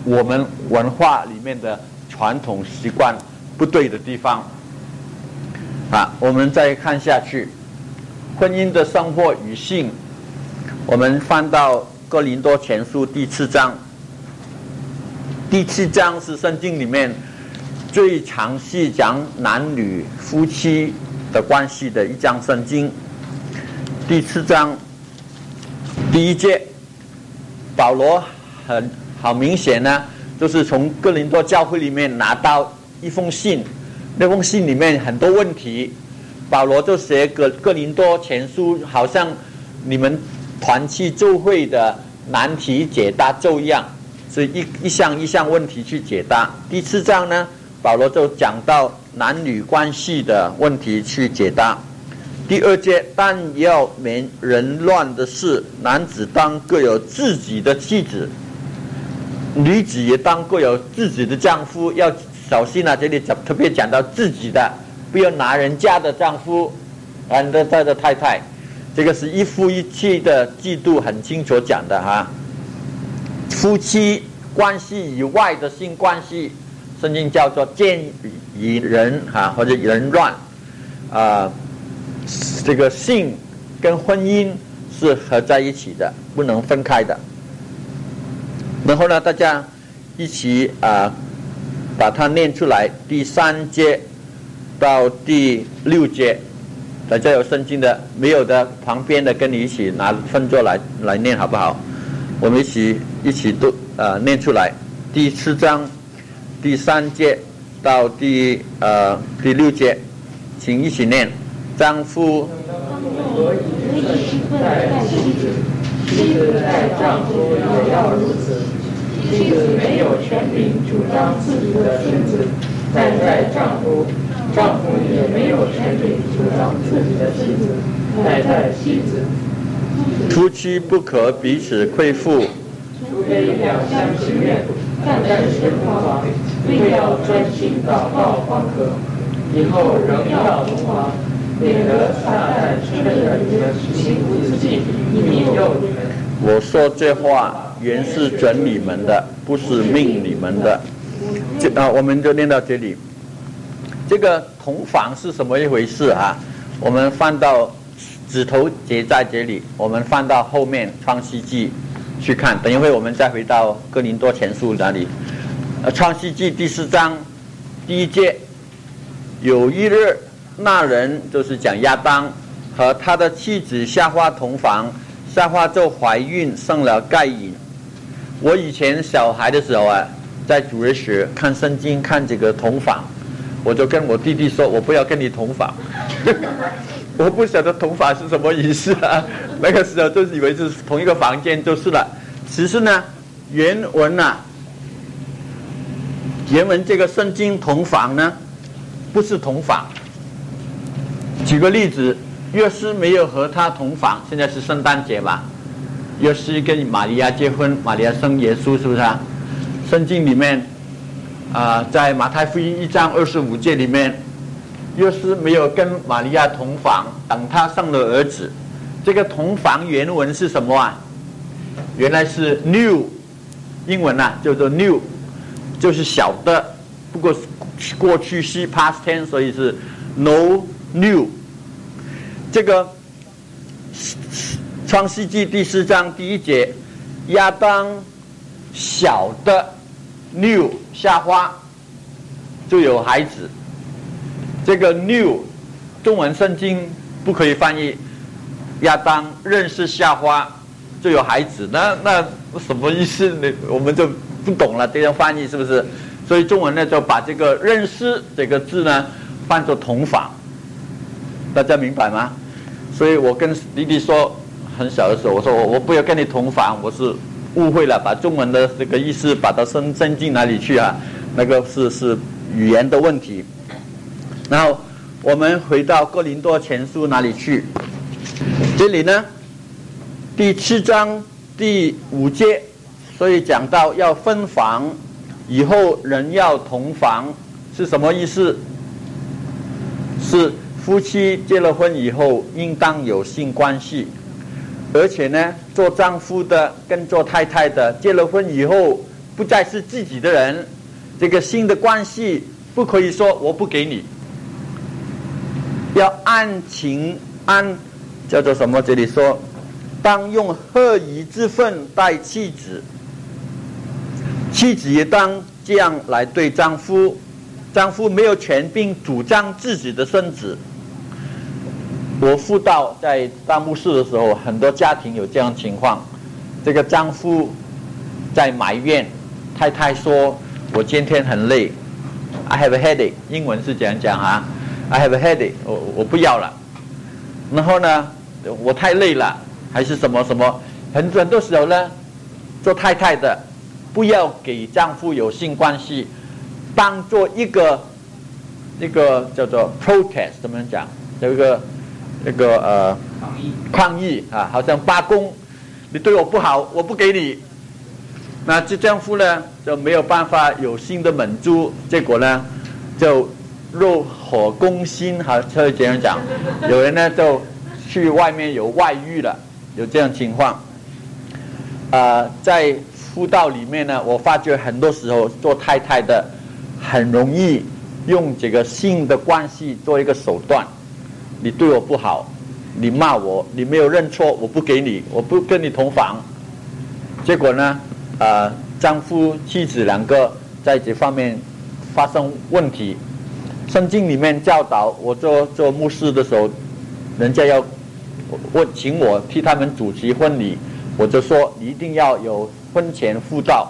我们文化里面的传统习惯不对的地方。啊，我们再看下去，婚姻的生活与性，我们翻到哥林多前书第七章。第七章是圣经里面最详细讲男女夫妻的关系的一章圣经。第七章第一节，保罗很好明显呢，就是从哥林多教会里面拿到一封信，那封信里面很多问题，保罗就写哥哥林多前书，好像你们团契教会的难题解答咒一样，是一一项一项问题去解答。第四章呢，保罗就讲到男女关系的问题去解答。第二节，但要免人乱的事，男子当各有自己的妻子，女子也当各有自己的丈夫。要小心啊，这里特别讲到自己的，不要拿人家的丈夫，人家的太太。这个是一夫一妻的制度很清楚讲的哈。夫妻关系以外的性关系，圣经叫做奸淫人哈，或者淫乱啊、呃。这个性跟婚姻是合在一起的，不能分开的。然后呢，大家一起啊、呃、把它念出来，第三节到第六节。大家有圣经的，没有的旁边的跟你一起拿分作来来念好不好？我们一起一起读呃念出来。第四章第三节到第呃第六节，请一起念。丈夫所以妻子待妻子，妻子待丈夫也要如此。妻子没有权柄主张自己的身子，但在丈夫；丈夫也没有权柄主张自己的妻子，但在妻子。 夫妻不可彼此亏负， 除非两相情愿，但是同房，非要专心祷告方可。以后仍要同房，免得撒旦趁着你们情不自禁，引诱你们。 我说这话原是准你们的，不是命你们的。这啊，我们就念到这里。这个同房是什么一回事啊？我们翻到指头节在这里，我们翻到后面创世纪去看。等一会我们再回到哥林多前书那里。呃，创世纪第四章第一节，有一日，那人就是讲亚当和他的妻子夏娃同房，夏娃就怀孕生了该隐。我以前小孩的时候啊，在主日学看圣经看这个同房，我就跟我弟弟说，我不要跟你同房。我不晓得同房是什么意思啊，那个时候就以为是同一个房间就是了。其实呢，原文啊，原文这个圣经同房呢，不是同房。举个例子，约瑟没有和他同房，现在是圣诞节嘛，约瑟跟玛利亚结婚，玛利亚生耶稣，是不是啊？圣经里面啊、呃，在马太福音一章二十五节里面，约瑟没有跟玛利亚同房，等他生了儿子。这个同房原文是什么啊？原来是 new， 英文啊叫做 new， 就是小的，不过过去式 past tense， 所以是 no new。这个创世纪第四章第一节，亚当小的 new 夏娃就有孩子。这个 new 中文圣经不可以翻译亚当认识夏娃就有孩子，那那什么意思呢？我们就不懂了，这样翻译是不是？所以中文呢就把这个认识这个字呢翻作同房，大家明白吗？所以我跟弟弟说，很小的时候我说我我不要跟你同房，我是误会了，把中文的这个意思把它伸伸进哪里去啊？那个是是语言的问题。然后我们回到哥林多前书哪里去？这里呢，第七章第五节，所以讲到要分房，以后人要同房是什么意思？是夫妻结了婚以后应当有性关系，而且呢，做丈夫的跟做太太的结了婚以后不不再是自己的人，这个新的关系不可以说我不给你，要按情按叫做什么？这里说，当用合宜之分待妻子，妻子也当这样来对丈夫。丈夫没有权并主张自己的孙子。我辅导在当牧师的时候，很多家庭有这样的情况，这个丈夫在埋怨太太说：“我今天很累 ，I have a headache。”英文是这样讲啊 ，I have a headache， 我我不要了。然后呢，我太累了，还是什么什么，很很多时候呢，做太太的不要给丈夫有性关系，当做一个一个叫做 protest， 怎么讲？有一个那个呃抗议抗议啊，好像罢工，你对我不好，我不给你。那这丈夫呢就没有办法有性的满足，结果呢就怒火攻心，好，可以这样讲。有人呢就去外面有外遇了，有这样情况。呃，在辅导里面呢，我发觉很多时候做太太的很容易用这个性的关系做一个手段。你对我不好，你骂我，你没有认错，我不给你，我不跟你同房。结果呢，呃，丈夫妻子两个在这方面发生问题。圣经里面教导，我做做牧师的时候，人家要我请我替他们主持婚礼，我就说你一定要有婚前辅导，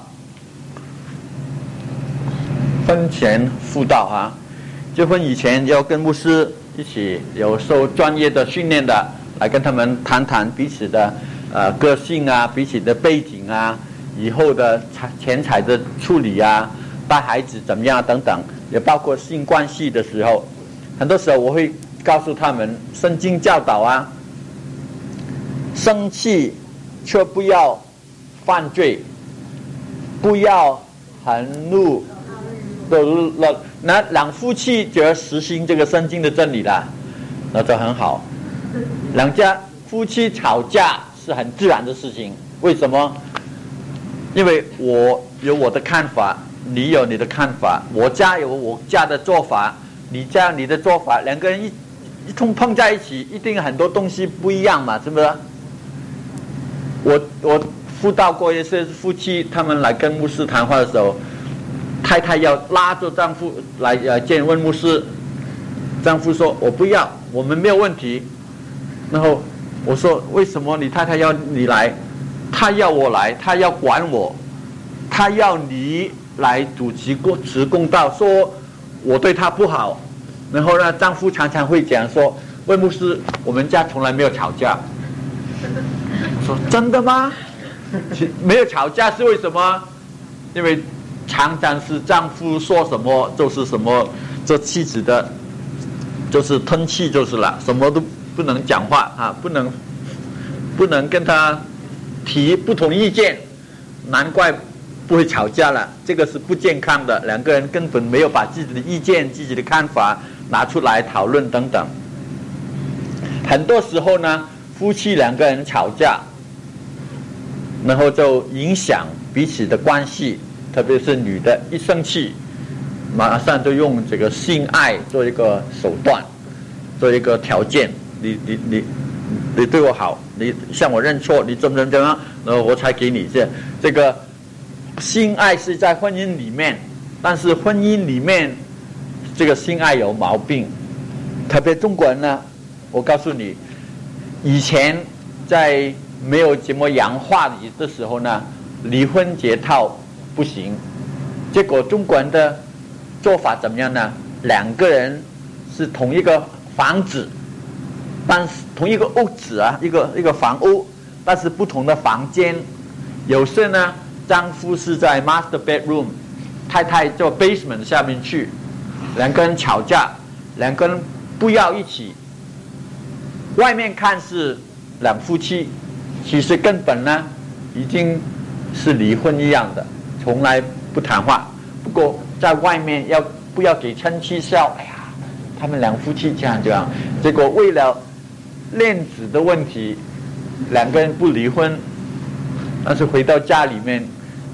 婚前辅导啊，结婚以前要跟牧师一起有受专业的训练的，来跟他们谈谈彼此的呃个性啊，彼此的背景啊，以后的钱财的处理啊，带孩子怎么样等等，也包括性关系的时候，很多时候我会告诉他们，圣经教导啊，生气却不要犯罪，不要很怒的，那两夫妻就要实行这个圣经的真理了，那就很好。两家夫妻吵架是很自然的事情，为什么？因为我有我的看法，你有你的看法，我家有我家的做法，你家有你的做法，两个人一一通碰在一起，一定很多东西不一样嘛，是不是？我我辅导过一些夫妻，他们来跟牧师谈话的时候，太太要拉着丈夫来呃见问牧师，丈夫说我不要，我们没有问题。然后我说为什么你太太要你来？他要我来，他要管我，他要你来主持持公道，说我对他不好。然后呢，丈夫常常会讲说，问牧师，我们家从来没有吵架。我说真的吗？没有吵架是为什么？因为常常是丈夫说什么就是什么，这妻子的就是吞气就是了，什么都不能讲话啊，不能不能跟他提不同意见，难怪不会吵架了。这个是不健康的，两个人根本没有把自己的意见、自己的看法拿出来讨论等等。很多时候呢，夫妻两个人吵架，然后就影响彼此的关系，特别是女的一生气，马上就用这个性爱做一个手段，做一个条件，你你你你对我好，你向我认错，你怎么怎么怎么，然后我才给你这这个性爱是在婚姻里面，但是婚姻里面这个性爱有毛病，特别中国人呢，我告诉你，以前在没有怎么洋化的时候呢，离婚解套不行，结果中国人的做法怎么样呢？两个人是同一个房子，但是同一个屋子啊，一个一个房屋，但是不同的房间。有时呢，丈夫是在 master bedroom， 太太做 basement 下面去，两个人吵架，两个人不要一起。外面看是两夫妻，其实根本呢已经是离婚一样的，从来不谈话。不过在外面要不要给亲戚笑？哎呀，他们两夫妻这样这样，结果为了面子的问题，两个人不离婚，但是回到家里面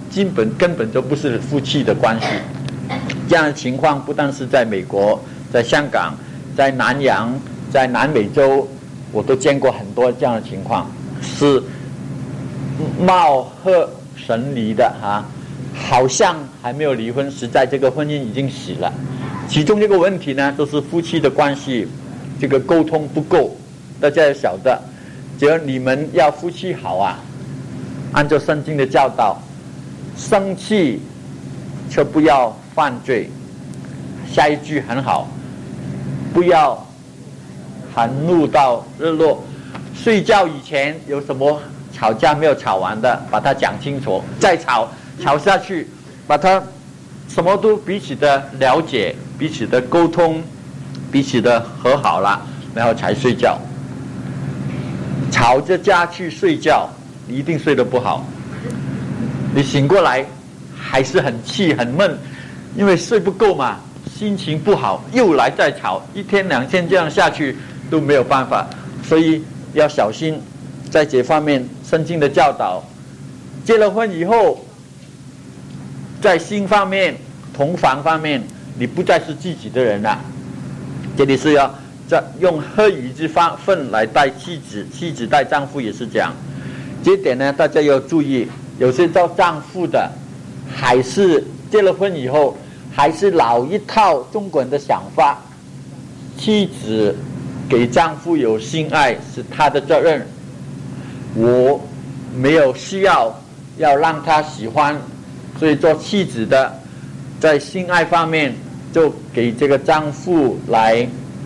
根本根本就不是夫妻的关系。这样的情况不但是在美国，在香港，在南洋，在南美洲，我都见过很多这样的情况，是貌合神离的啊，好像还没有离婚，实在这个婚姻已经死了。其中这个问题呢，都是夫妻的关系，这个沟通不够。大家要晓得，只要你们要夫妻好啊，按照圣经的教导，生气却不要犯罪。下一句很好，不要含怒到日落。睡觉以前有什么吵架没有吵完的，把它讲清楚，再吵吵下去，把它什么都彼此的了解，彼此的沟通，彼此的和好了，然后才睡觉。吵着架去睡觉，你一定睡得不好。你醒过来还是很气很闷，因为睡不够嘛，心情不好，又来再吵，一天两天这样下去都没有办法。所以要小心，在这方面圣经的教导，结了婚以后，在性方面同房方面，你不再是自己的人了。这里是要用合宜之分来待妻子，妻子待丈夫也是这样。这一点呢，大家要注意，有些做丈夫的还是结了婚以后还是老一套中国人的想法，妻子给丈夫有性爱是他的责任，我没有需要要让他喜欢，所以做妻子的在性爱方面就给这个丈夫来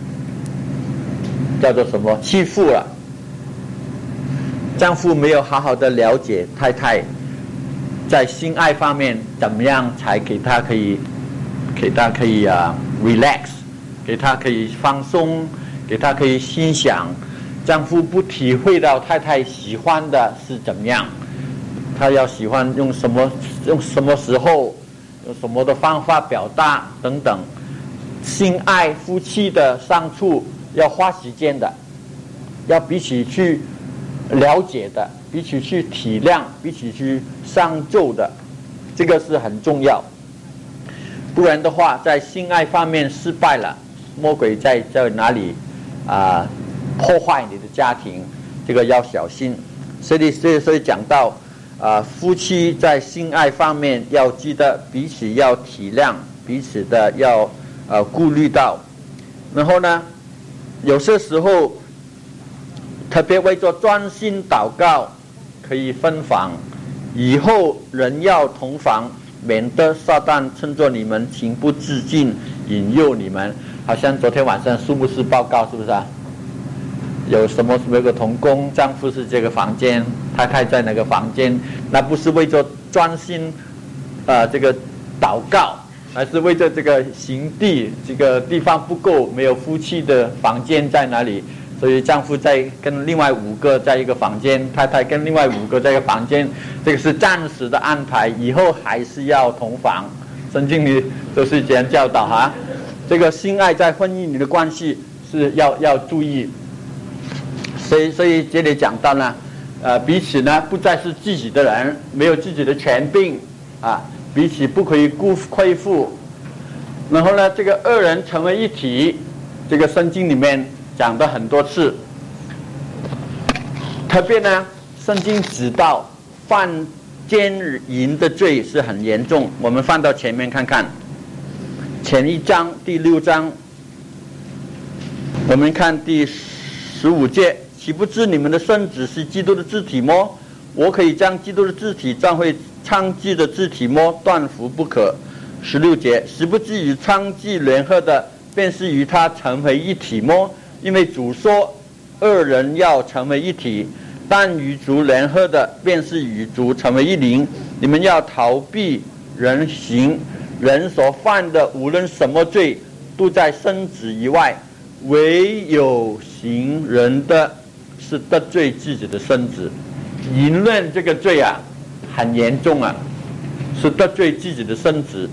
叫做什么欺负了。丈夫没有好好的了解太太在性爱方面怎么样才给他可以给他可以啊 relax， 给他可以放松，给他可以欣赏。丈夫不体会到太太喜欢的是怎么样，他要喜欢用什么用什么时候用什么的方法表达等等。性爱夫妻的相处要花时间的，要彼此去了解的，彼此去体谅，彼此去相助的，这个是很重要。不然的话，在性爱方面失败了，魔鬼在在哪里啊、呃、破坏你的家庭，这个要小心。所以所以所以讲到啊、呃，夫妻在性爱方面要记得彼此要体谅，彼此的要呃顾虑到。然后呢，有些时候特别为做专心祷告，可以分房，以后人要同房，免得撒旦趁着你们情不自禁引诱你们。好像昨天晚上苏牧师报告是不是啊？有什么有个同工，丈夫是这个房间，太太在那个房间，那不是为着专心呃这个祷告，而是为着这个行地这个地方不够，没有夫妻的房间在哪里，所以丈夫在跟另外五个在一个房间，太太跟另外五个在一个房间，这个是暂时的安排，以后还是要同房。圣经里都是这样教导哈。这个性爱在婚姻里的关系是要要注意。所以所以这里讲到呢，呃，彼此呢不再是自己的人，没有自己的权柄啊，彼此不可以辜亏负。然后呢，这个二人成为一体，这个圣经里面讲的很多次。特别呢，圣经指到犯奸淫的罪是很严重。我们翻到前面看看，前一章第六章，我们看第十五节。岂不知你们的身子是基督的肢体么？我可以将基督的肢体将会娼妓的肢体么？断乎不可。十六节，岂不知与娼妓联合的，便是与他成为一体么？因为主说，二人要成为一体，但与主联合的，便是与主成为一灵。你们要逃避人行，人所犯的无论什么罪，都在身子以外，唯有行人的是得罪自己的身子。淫乱这个罪啊很严重啊，是得罪自己的身子。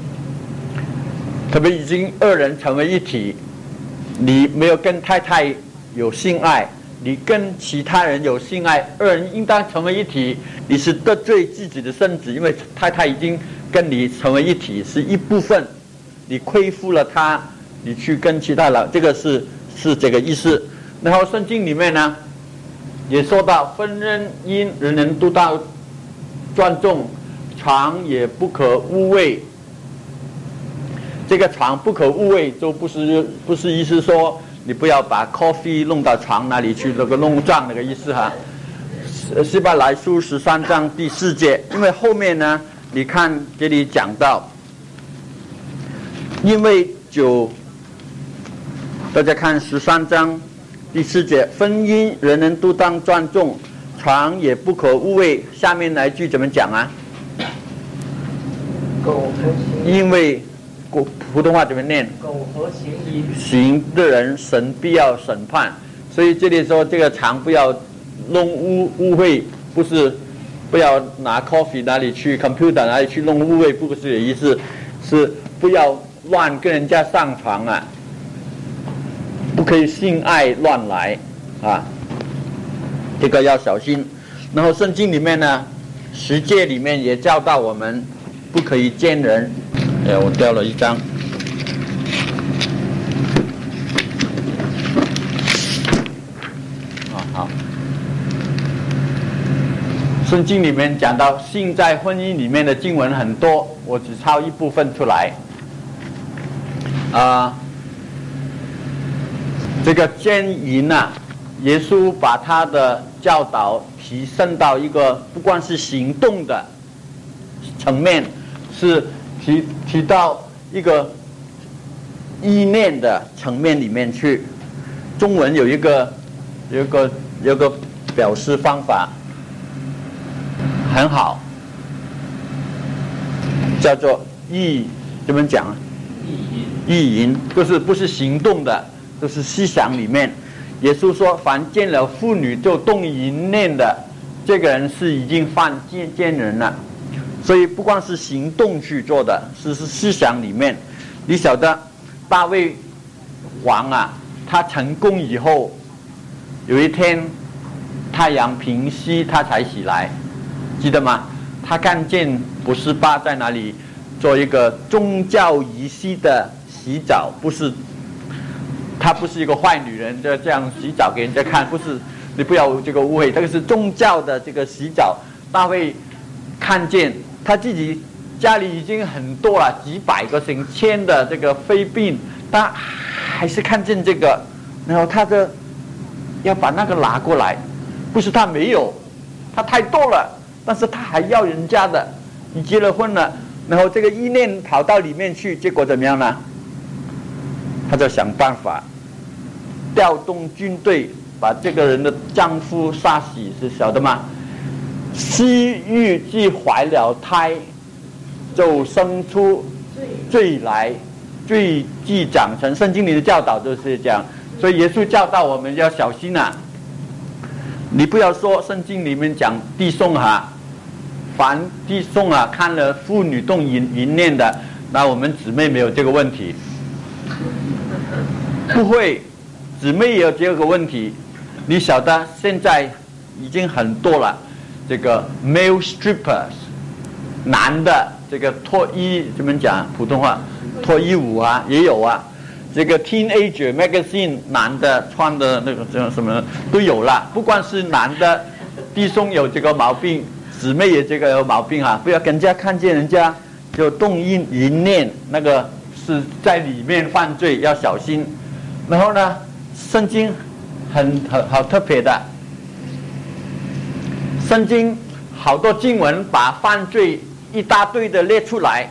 特别已经二人成为一体，你没有跟太太有性爱， 你跟其他人有性爱，二人应当成为一体。你是得罪自己的身子，因为太太已经跟你成为一体，是一部分。你亏负了他，你去跟其他人，这个是是这个意思。然后圣经里面呢，也说到婚姻人人都当尊重，床也不可污秽。这个床不可污秽，就不是不是意思说你不要把 coffee 弄到床那里去，那个弄脏那个意思哈。希伯来书十三章第四节，因为后面呢，你看这里讲到，因为就大家看十三章第四节，婚姻人人都当尊重，床也不可污秽。下面那一句怎么讲啊？ 苟合行， 因为普通话怎么念？ 苟合行淫， 行的人神必要审判。所以这里说这个床不要弄污污秽，不是不要拿 coffee 哪里去 computer 哪里去弄污秽，不是这个意思，是不要乱跟人家上床啊，不可以性爱乱来啊，这个要小心。然后圣经里面呢，十诫里面也教导我们不可以奸人。哎，我掉了一张。啊，好。圣经里面讲到性在婚姻里面的经文很多，我只抄一部分出来。啊、呃，这个奸淫啊，耶稣把他的教导提升到一个不光是行动的层面，是提提到一个意念的层面里面去。中文有一个有一个有一个表示方法很好，叫做意，怎么讲啊？意淫，就是不是行动的，就是思想里面。耶稣说，凡见了妇女就动淫念的，这个人是已经犯奸奸人了。所以不光是行动去做的，是是思想里面。你晓得大卫王啊，他成功以后，有一天太阳平息，他才起来，记得吗？他看见波斯巴在哪里做一个宗教仪式的洗澡，不是，她不是一个坏女人，就这样洗澡给人家看，不是，你不要这个误会，这个是宗教的这个洗澡。大卫看见他自己家里已经很多了，几百个、成千的这个妃嫔，他还是看见这个，然后他的要把那个拿过来，不是他没有，他太多了，但是他还要人家的，你结了婚了。然后这个意念跑到里面去，结果怎么样呢？他就想办法调动军队，把这个人的丈夫杀死，是晓得吗？西域既怀了胎，就生出罪来，罪既长成。圣经里的教导就是这样，所以耶稣教导我们要小心啊！你不要说圣经里面讲弟兄哈。凡弟兄啊，看了妇女动淫淫念的，那我们姊妹没有这个问题，不会，姊妹也有这个问题。你晓得现在已经很多了，这个 male strippers， 男的这个脱衣怎么讲？普通话脱衣舞啊也有啊，这个 teenager magazine 男的穿的那个什么什么都有了，不光是男的弟兄有这个毛病。姊妹也这个有毛病啊！不要跟人家看见人家就动淫淫念，那个是在里面犯罪，要小心。然后呢，圣经很很好特别的，圣经好多经文把犯罪一大堆的列出来，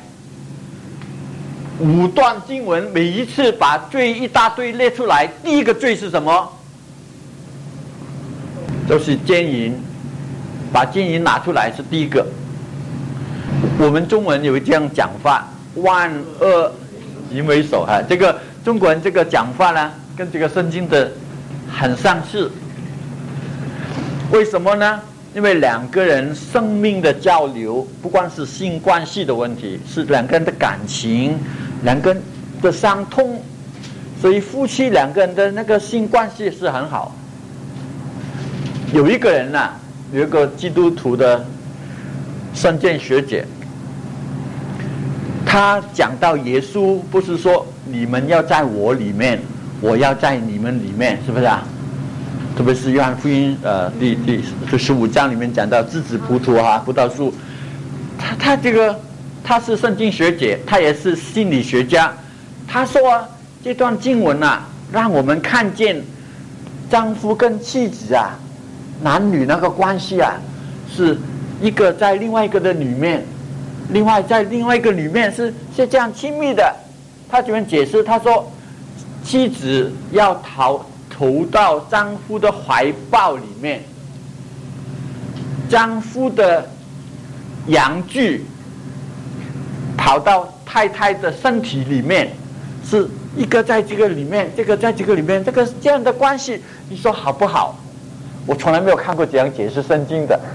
五段经文每一次把罪一大堆列出来，第一个罪是什么？就是奸淫。把奸淫拿出来是第一个。我们中文有这样讲法，万恶淫为首哈。这个中国人这个讲法呢，跟这个圣经的很相似。为什么呢？因为两个人生命的交流，不光是性关系的问题，是两个人的感情，两个人的相通。所以夫妻两个人的那个性关系是很好。 有一个人呐、啊，有一个基督徒的圣经学姐，他讲到耶稣不是说你们要在我里面，我要在你们里面，是不是啊？特别是约翰福音呃第第十五章里面讲到枝子葡萄哈葡萄树，他他这个他是圣经学姐，他也是心理学家，他说、啊、这段经文啊，让我们看见丈夫跟妻子啊，男女那个关系啊，是一个在另外一个的里面，另外在另外一个里面是是这样亲密的。他这边解释，他说妻子要逃。投到丈夫的怀抱里面，丈夫的阳具跑到太太的身体里面，是一个在这个里面，这个在这个里面，这个这样的关系，你说好不好？我从来没有看过这样解释圣经的。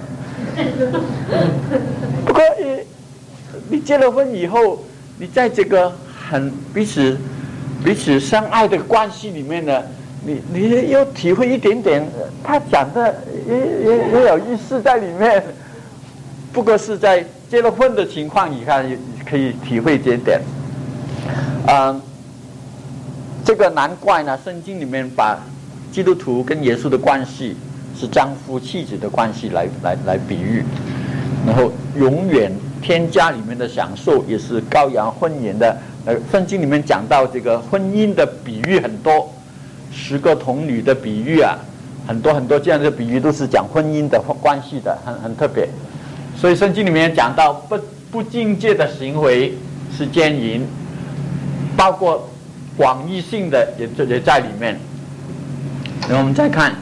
不过你结了婚以后，你在这个很彼此彼此相爱的关系里面呢，你你又体会一点点，他讲的也也也有意思在里面。不过是在结了婚的情况，你看可以体会一点点。嗯，这个难怪呢，圣经里面把基督徒跟耶稣的关系是丈夫妻子的关系来来来比喻，然后永远天家里面的享受也是羔羊婚姻的。呃，圣经里面讲到这个婚姻的比喻很多。十个童女的比喻啊，很多很多这样的比喻都是讲婚姻的关系的，很很特别。所以圣经里面讲到不不敬戒的行为是奸淫，包括广义性的也也在里面。然后我们再看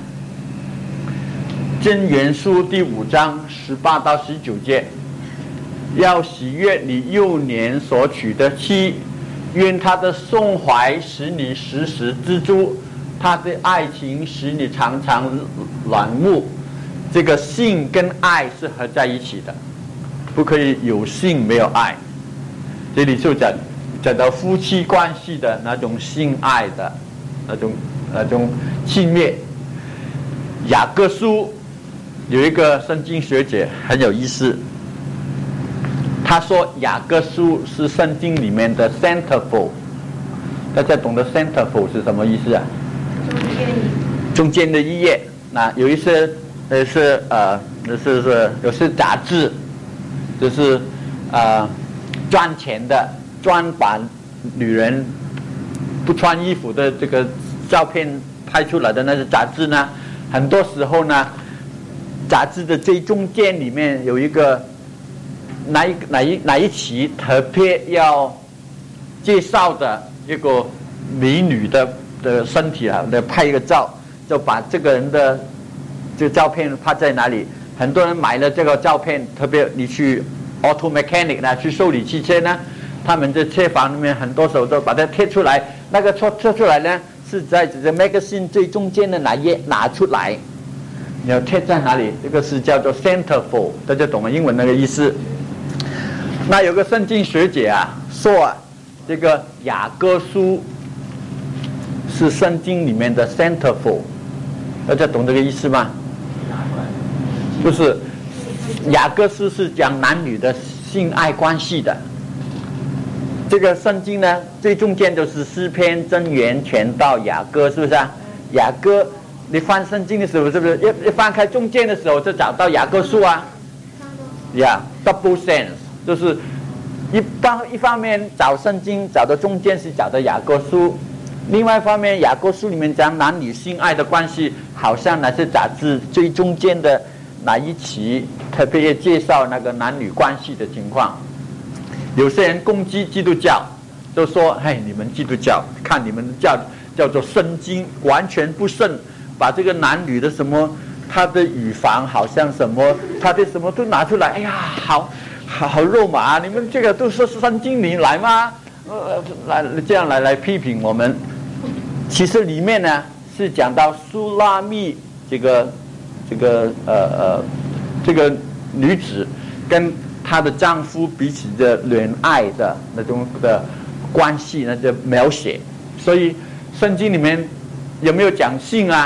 箴言书第五章十八到十九节，要喜悦你幼年所娶的妻，愿他的胸怀使你时时知足。他的爱情使你常常软木，这个性跟爱是合在一起的，不可以有性没有爱。这里就讲讲到夫妻关系的那种性爱的那种那种亲密。雅各书有一个圣经学姐很有意思，她说雅各书是圣经里面的 centerfold。大家懂得 centerfold 是什么意思啊？中间的一页，那有一些呃是呃是是有些杂志，就是呃赚钱的，专把女人不穿衣服的这个照片拍出来的那些杂志呢，很多时候呢，杂志的最中间里面有一个哪一哪一哪一期特别要介绍的一个美女的。的身体啊，来拍一个照，就把这个人的这个照片拍在哪里？很多人买了这个照片，特别你去 auto mechanic 呢，去修理汽车呢，他们在车房里面很多时候都把它贴出来。那个贴贴出来呢，是在这个 magazine 最中间的哪页拿出来，你要贴在哪里？这个是叫做 centerfold， 大家懂吗？英文那个意思。那有个圣经学姐啊说啊，这个雅各书是圣经里面的 centerfold， 大家懂这个意思吗？就是雅各书是讲男女的性爱关系的。这个圣经呢，最中间就是诗篇、箴言、传道、雅各，是不是啊？雅各，你翻圣经的时候，是不是一一翻开中间的时候就找到雅各书啊？呀、yeah, ，double sense， 就是一方一方面找圣经找到中间是找到雅各书。另外一方面，雅各书里面讲男女性爱的关系，好像那些杂志最中间的那一期特别介绍那个男女关系的情况。有些人攻击基督教，就说：“嘿，你们基督教看你们叫叫做圣经完全不顺，把这个男女的什么他的乳房好像什么他的什么都拿出来，哎呀，好好好肉麻！你们这个都是圣经里来吗？呃，来这样来来批评我们。”其实里面呢是讲到苏拉密这个这个呃呃这个女子跟她的丈夫彼此的恋爱的那种的关系，那就描写。所以圣经里面有没有讲性啊？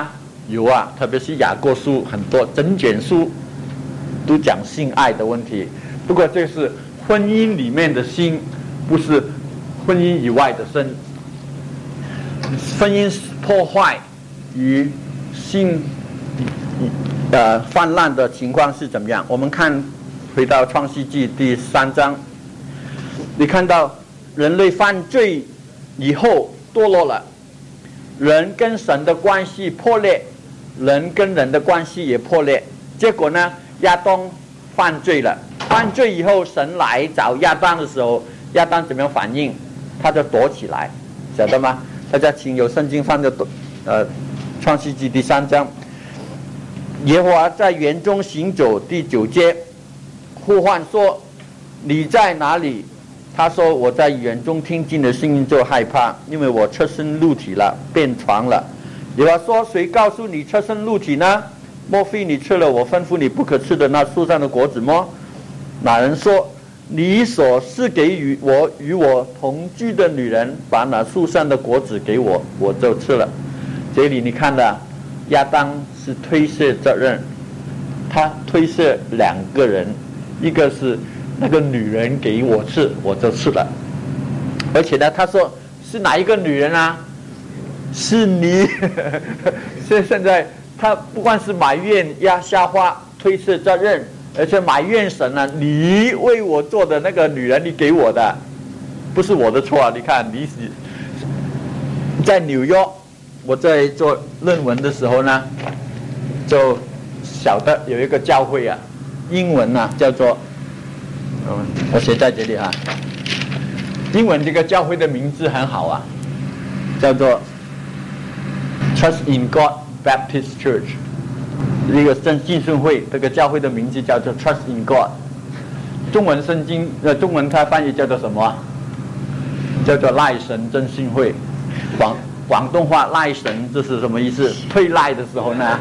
有啊，特别是雅各书很多整卷书都讲性爱的问题。不过这是婚姻里面的性，不是婚姻以外的身。婚姻破坏与性呃泛滥的情况是怎么样？我们看回到创世纪第三章，你看到人类犯罪以后堕落了，人跟神的关系破裂，人跟人的关系也破裂。结果呢，亚当犯罪了，犯罪以后神来找亚当的时候，亚当怎么样反应？他就躲起来，晓得吗？大家请有圣经翻的呃创世纪第三章，耶和华在园中行走，第九节呼唤说：你在哪里？他说：我在园中听见的声音就害怕，因为我赤身露体了，变床了。耶和华说：谁告诉你赤身露体呢？莫非你吃了我吩咐你不可吃的那树上的果子么？那人说：你所赐给予我与我同居的女人把那树上的果子给我，我就吃了。这里你看到亚当是推卸责任，他推卸两个人，一个是那个女人给我吃，我就吃了。而且呢，他说是哪一个女人啊？是你。所以现在他不光是埋怨亚夏娃推卸责任，而且埋怨神啊，你为我做的那个女人，你给我的，不是我的错啊！你看，你在纽约，我在做论文的时候呢，就晓得有一个教会啊，英文啊叫做，嗯，我写在这里啊，英文这个教会的名字很好啊，叫做 Trust in God Baptist Church。一个正浸信会，这个教会的名字叫做 Trust in God。中文圣经呃，中文它翻译叫做什么？叫做赖神真信会。广广东话赖神这是什么意思？退赖的时候呢？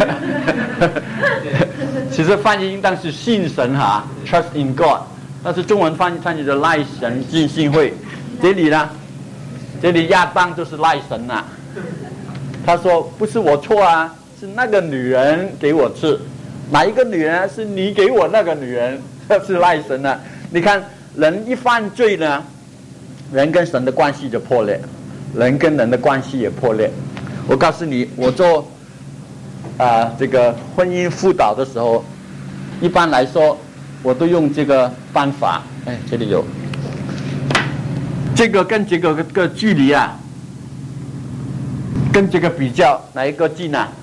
其实翻译应当是信神哈 ，Trust in God。但是中文翻译翻译的赖神真信会。这里呢，这里亚当就是赖神呐、啊。他说不是我错啊。是那个女人给我吃，哪一个女人？是你给我那个女人，这是赖神啊！你看，人一犯罪呢，人跟神的关系就破裂，人跟人的关系也破裂。我告诉你，我做啊、呃、这个婚姻辅导的时候，一般来说，我都用这个办法。哎，这里有这个跟这个个距离啊，跟这个比较，哪一个近啊？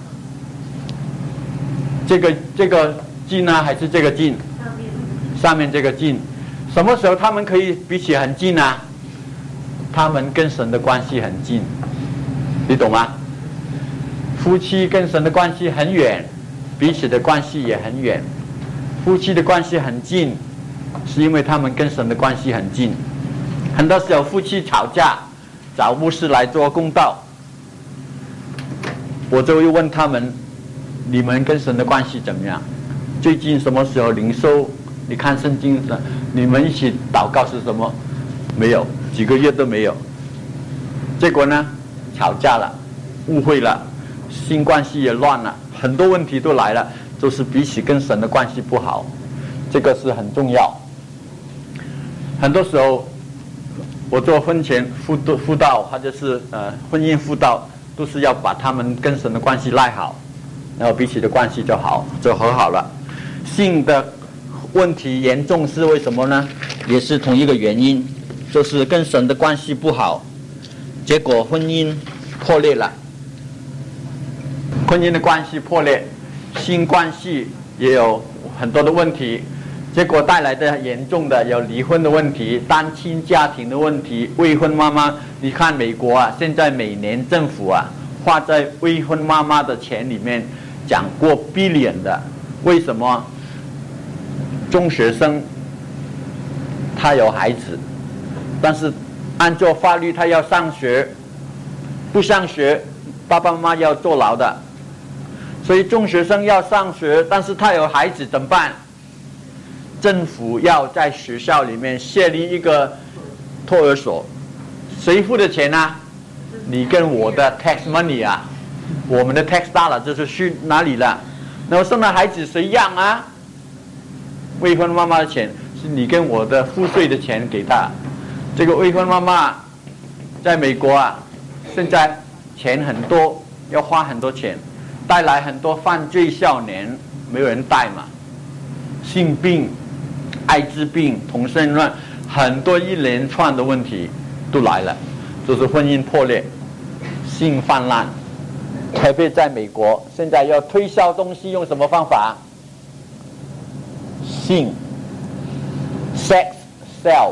这个这个近呢，还是这个近？上面上面这个近，什么时候他们可以比起很近啊？他们跟神的关系很近，你懂吗？夫妻跟神的关系很远，彼此的关系也很远。夫妻的关系很近，是因为他们跟神的关系很近。很多时候夫妻吵架，找牧师来做公道，我就会问他们。你们跟神的关系怎么样？最近什么时候灵修？你看圣经，你们一起祷告是什么？没有，几个月都没有。结果呢，吵架了，误会了，性关系也乱了，很多问题都来了，就是彼此跟神的关系不好，这个是很重要。很多时候，我做婚前辅导辅导，或者是呃婚姻辅导，都是要把他们跟神的关系赖好。然后彼此的关系就好，就和好了。性的问题严重是为什么呢？也是同一个原因，就是跟神的关系不好，结果婚姻破裂了。婚姻的关系破裂，性关系也有很多的问题，结果带来的严重的有离婚的问题、单亲家庭的问题、未婚妈妈。你看美国啊，现在每年政府啊花在未婚妈妈的钱里面。讲过 billion 的，为什么？中学生他有孩子，但是按照法律他要上学，不上学爸爸妈妈要坐牢的。所以中学生要上学，但是他有孩子怎么办？政府要在学校里面设立一个托儿所，谁付的钱啊？你跟我的 tax money 啊。 我们的 tax dollar 就是去哪里了？然后生了孩子谁养啊？未婚妈妈的钱是你跟我的赋税的钱给她。这个未婚妈妈在美国啊，现在钱很多，要花很多钱，带来很多犯罪少年，没有人带嘛，性病、艾滋病、同性恋，很多一连串的问题都来了，就是婚姻破裂、性泛滥。特别在美国，现在要推销东西，用什么方法？性 ，sex sells，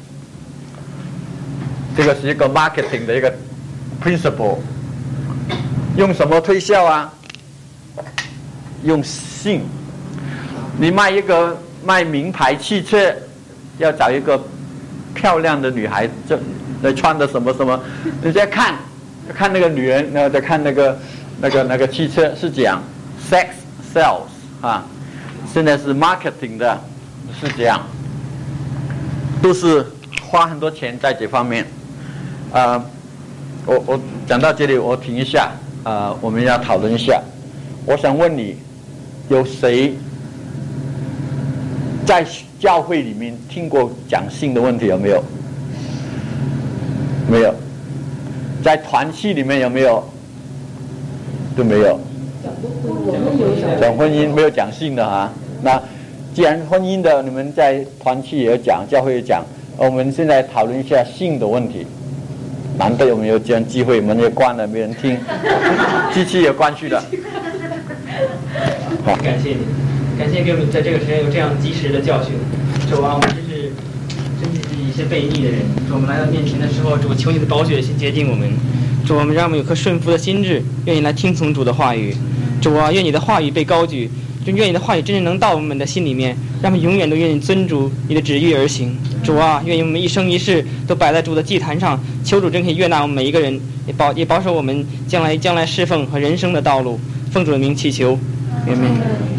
这个是一个 marketing 的一个 principle。用什么推销啊？用性。你卖一个卖名牌汽车，要找一个漂亮的女孩子，来穿的什么什么，人家看。看那个女人，然后再看那个、那个、那个汽车，是这样 ，sex sells 啊。现在是 marketing 的，是这样，都是花很多钱在这方面。呃，我我讲到这里，我停一下，呃，我们要讨论一下。我想问你，有谁在教会里面听过讲性的问题？有没有？没有。在团契里面有没有？都没有。讲婚姻没有讲性的啊。那既然婚姻的你们在团契也有讲，教会也讲，我们现在讨论一下性的问题。难得我们有这样机会，门也关了，没人听，机器也关去了。 好，感谢你，感谢给我们在这个时间有这样及时的教训。主啊，我们真是真是一些悖逆的人。主，我们来到面前的时候，主，求你的宝血先洁净我们。主，我们让我们有颗顺服的心智，愿意来听从主的话语。主啊，愿你的话语被高举，就愿你的话语真正能到我们的心里面，让我们永远都愿意遵主你的旨意而行。主啊，愿意我们一生一世都摆在主的祭坛上，求主真可以悦纳我们每一个人，也保也保守我们将来将来侍奉和人生的道路。奉主的名祈求，阿们。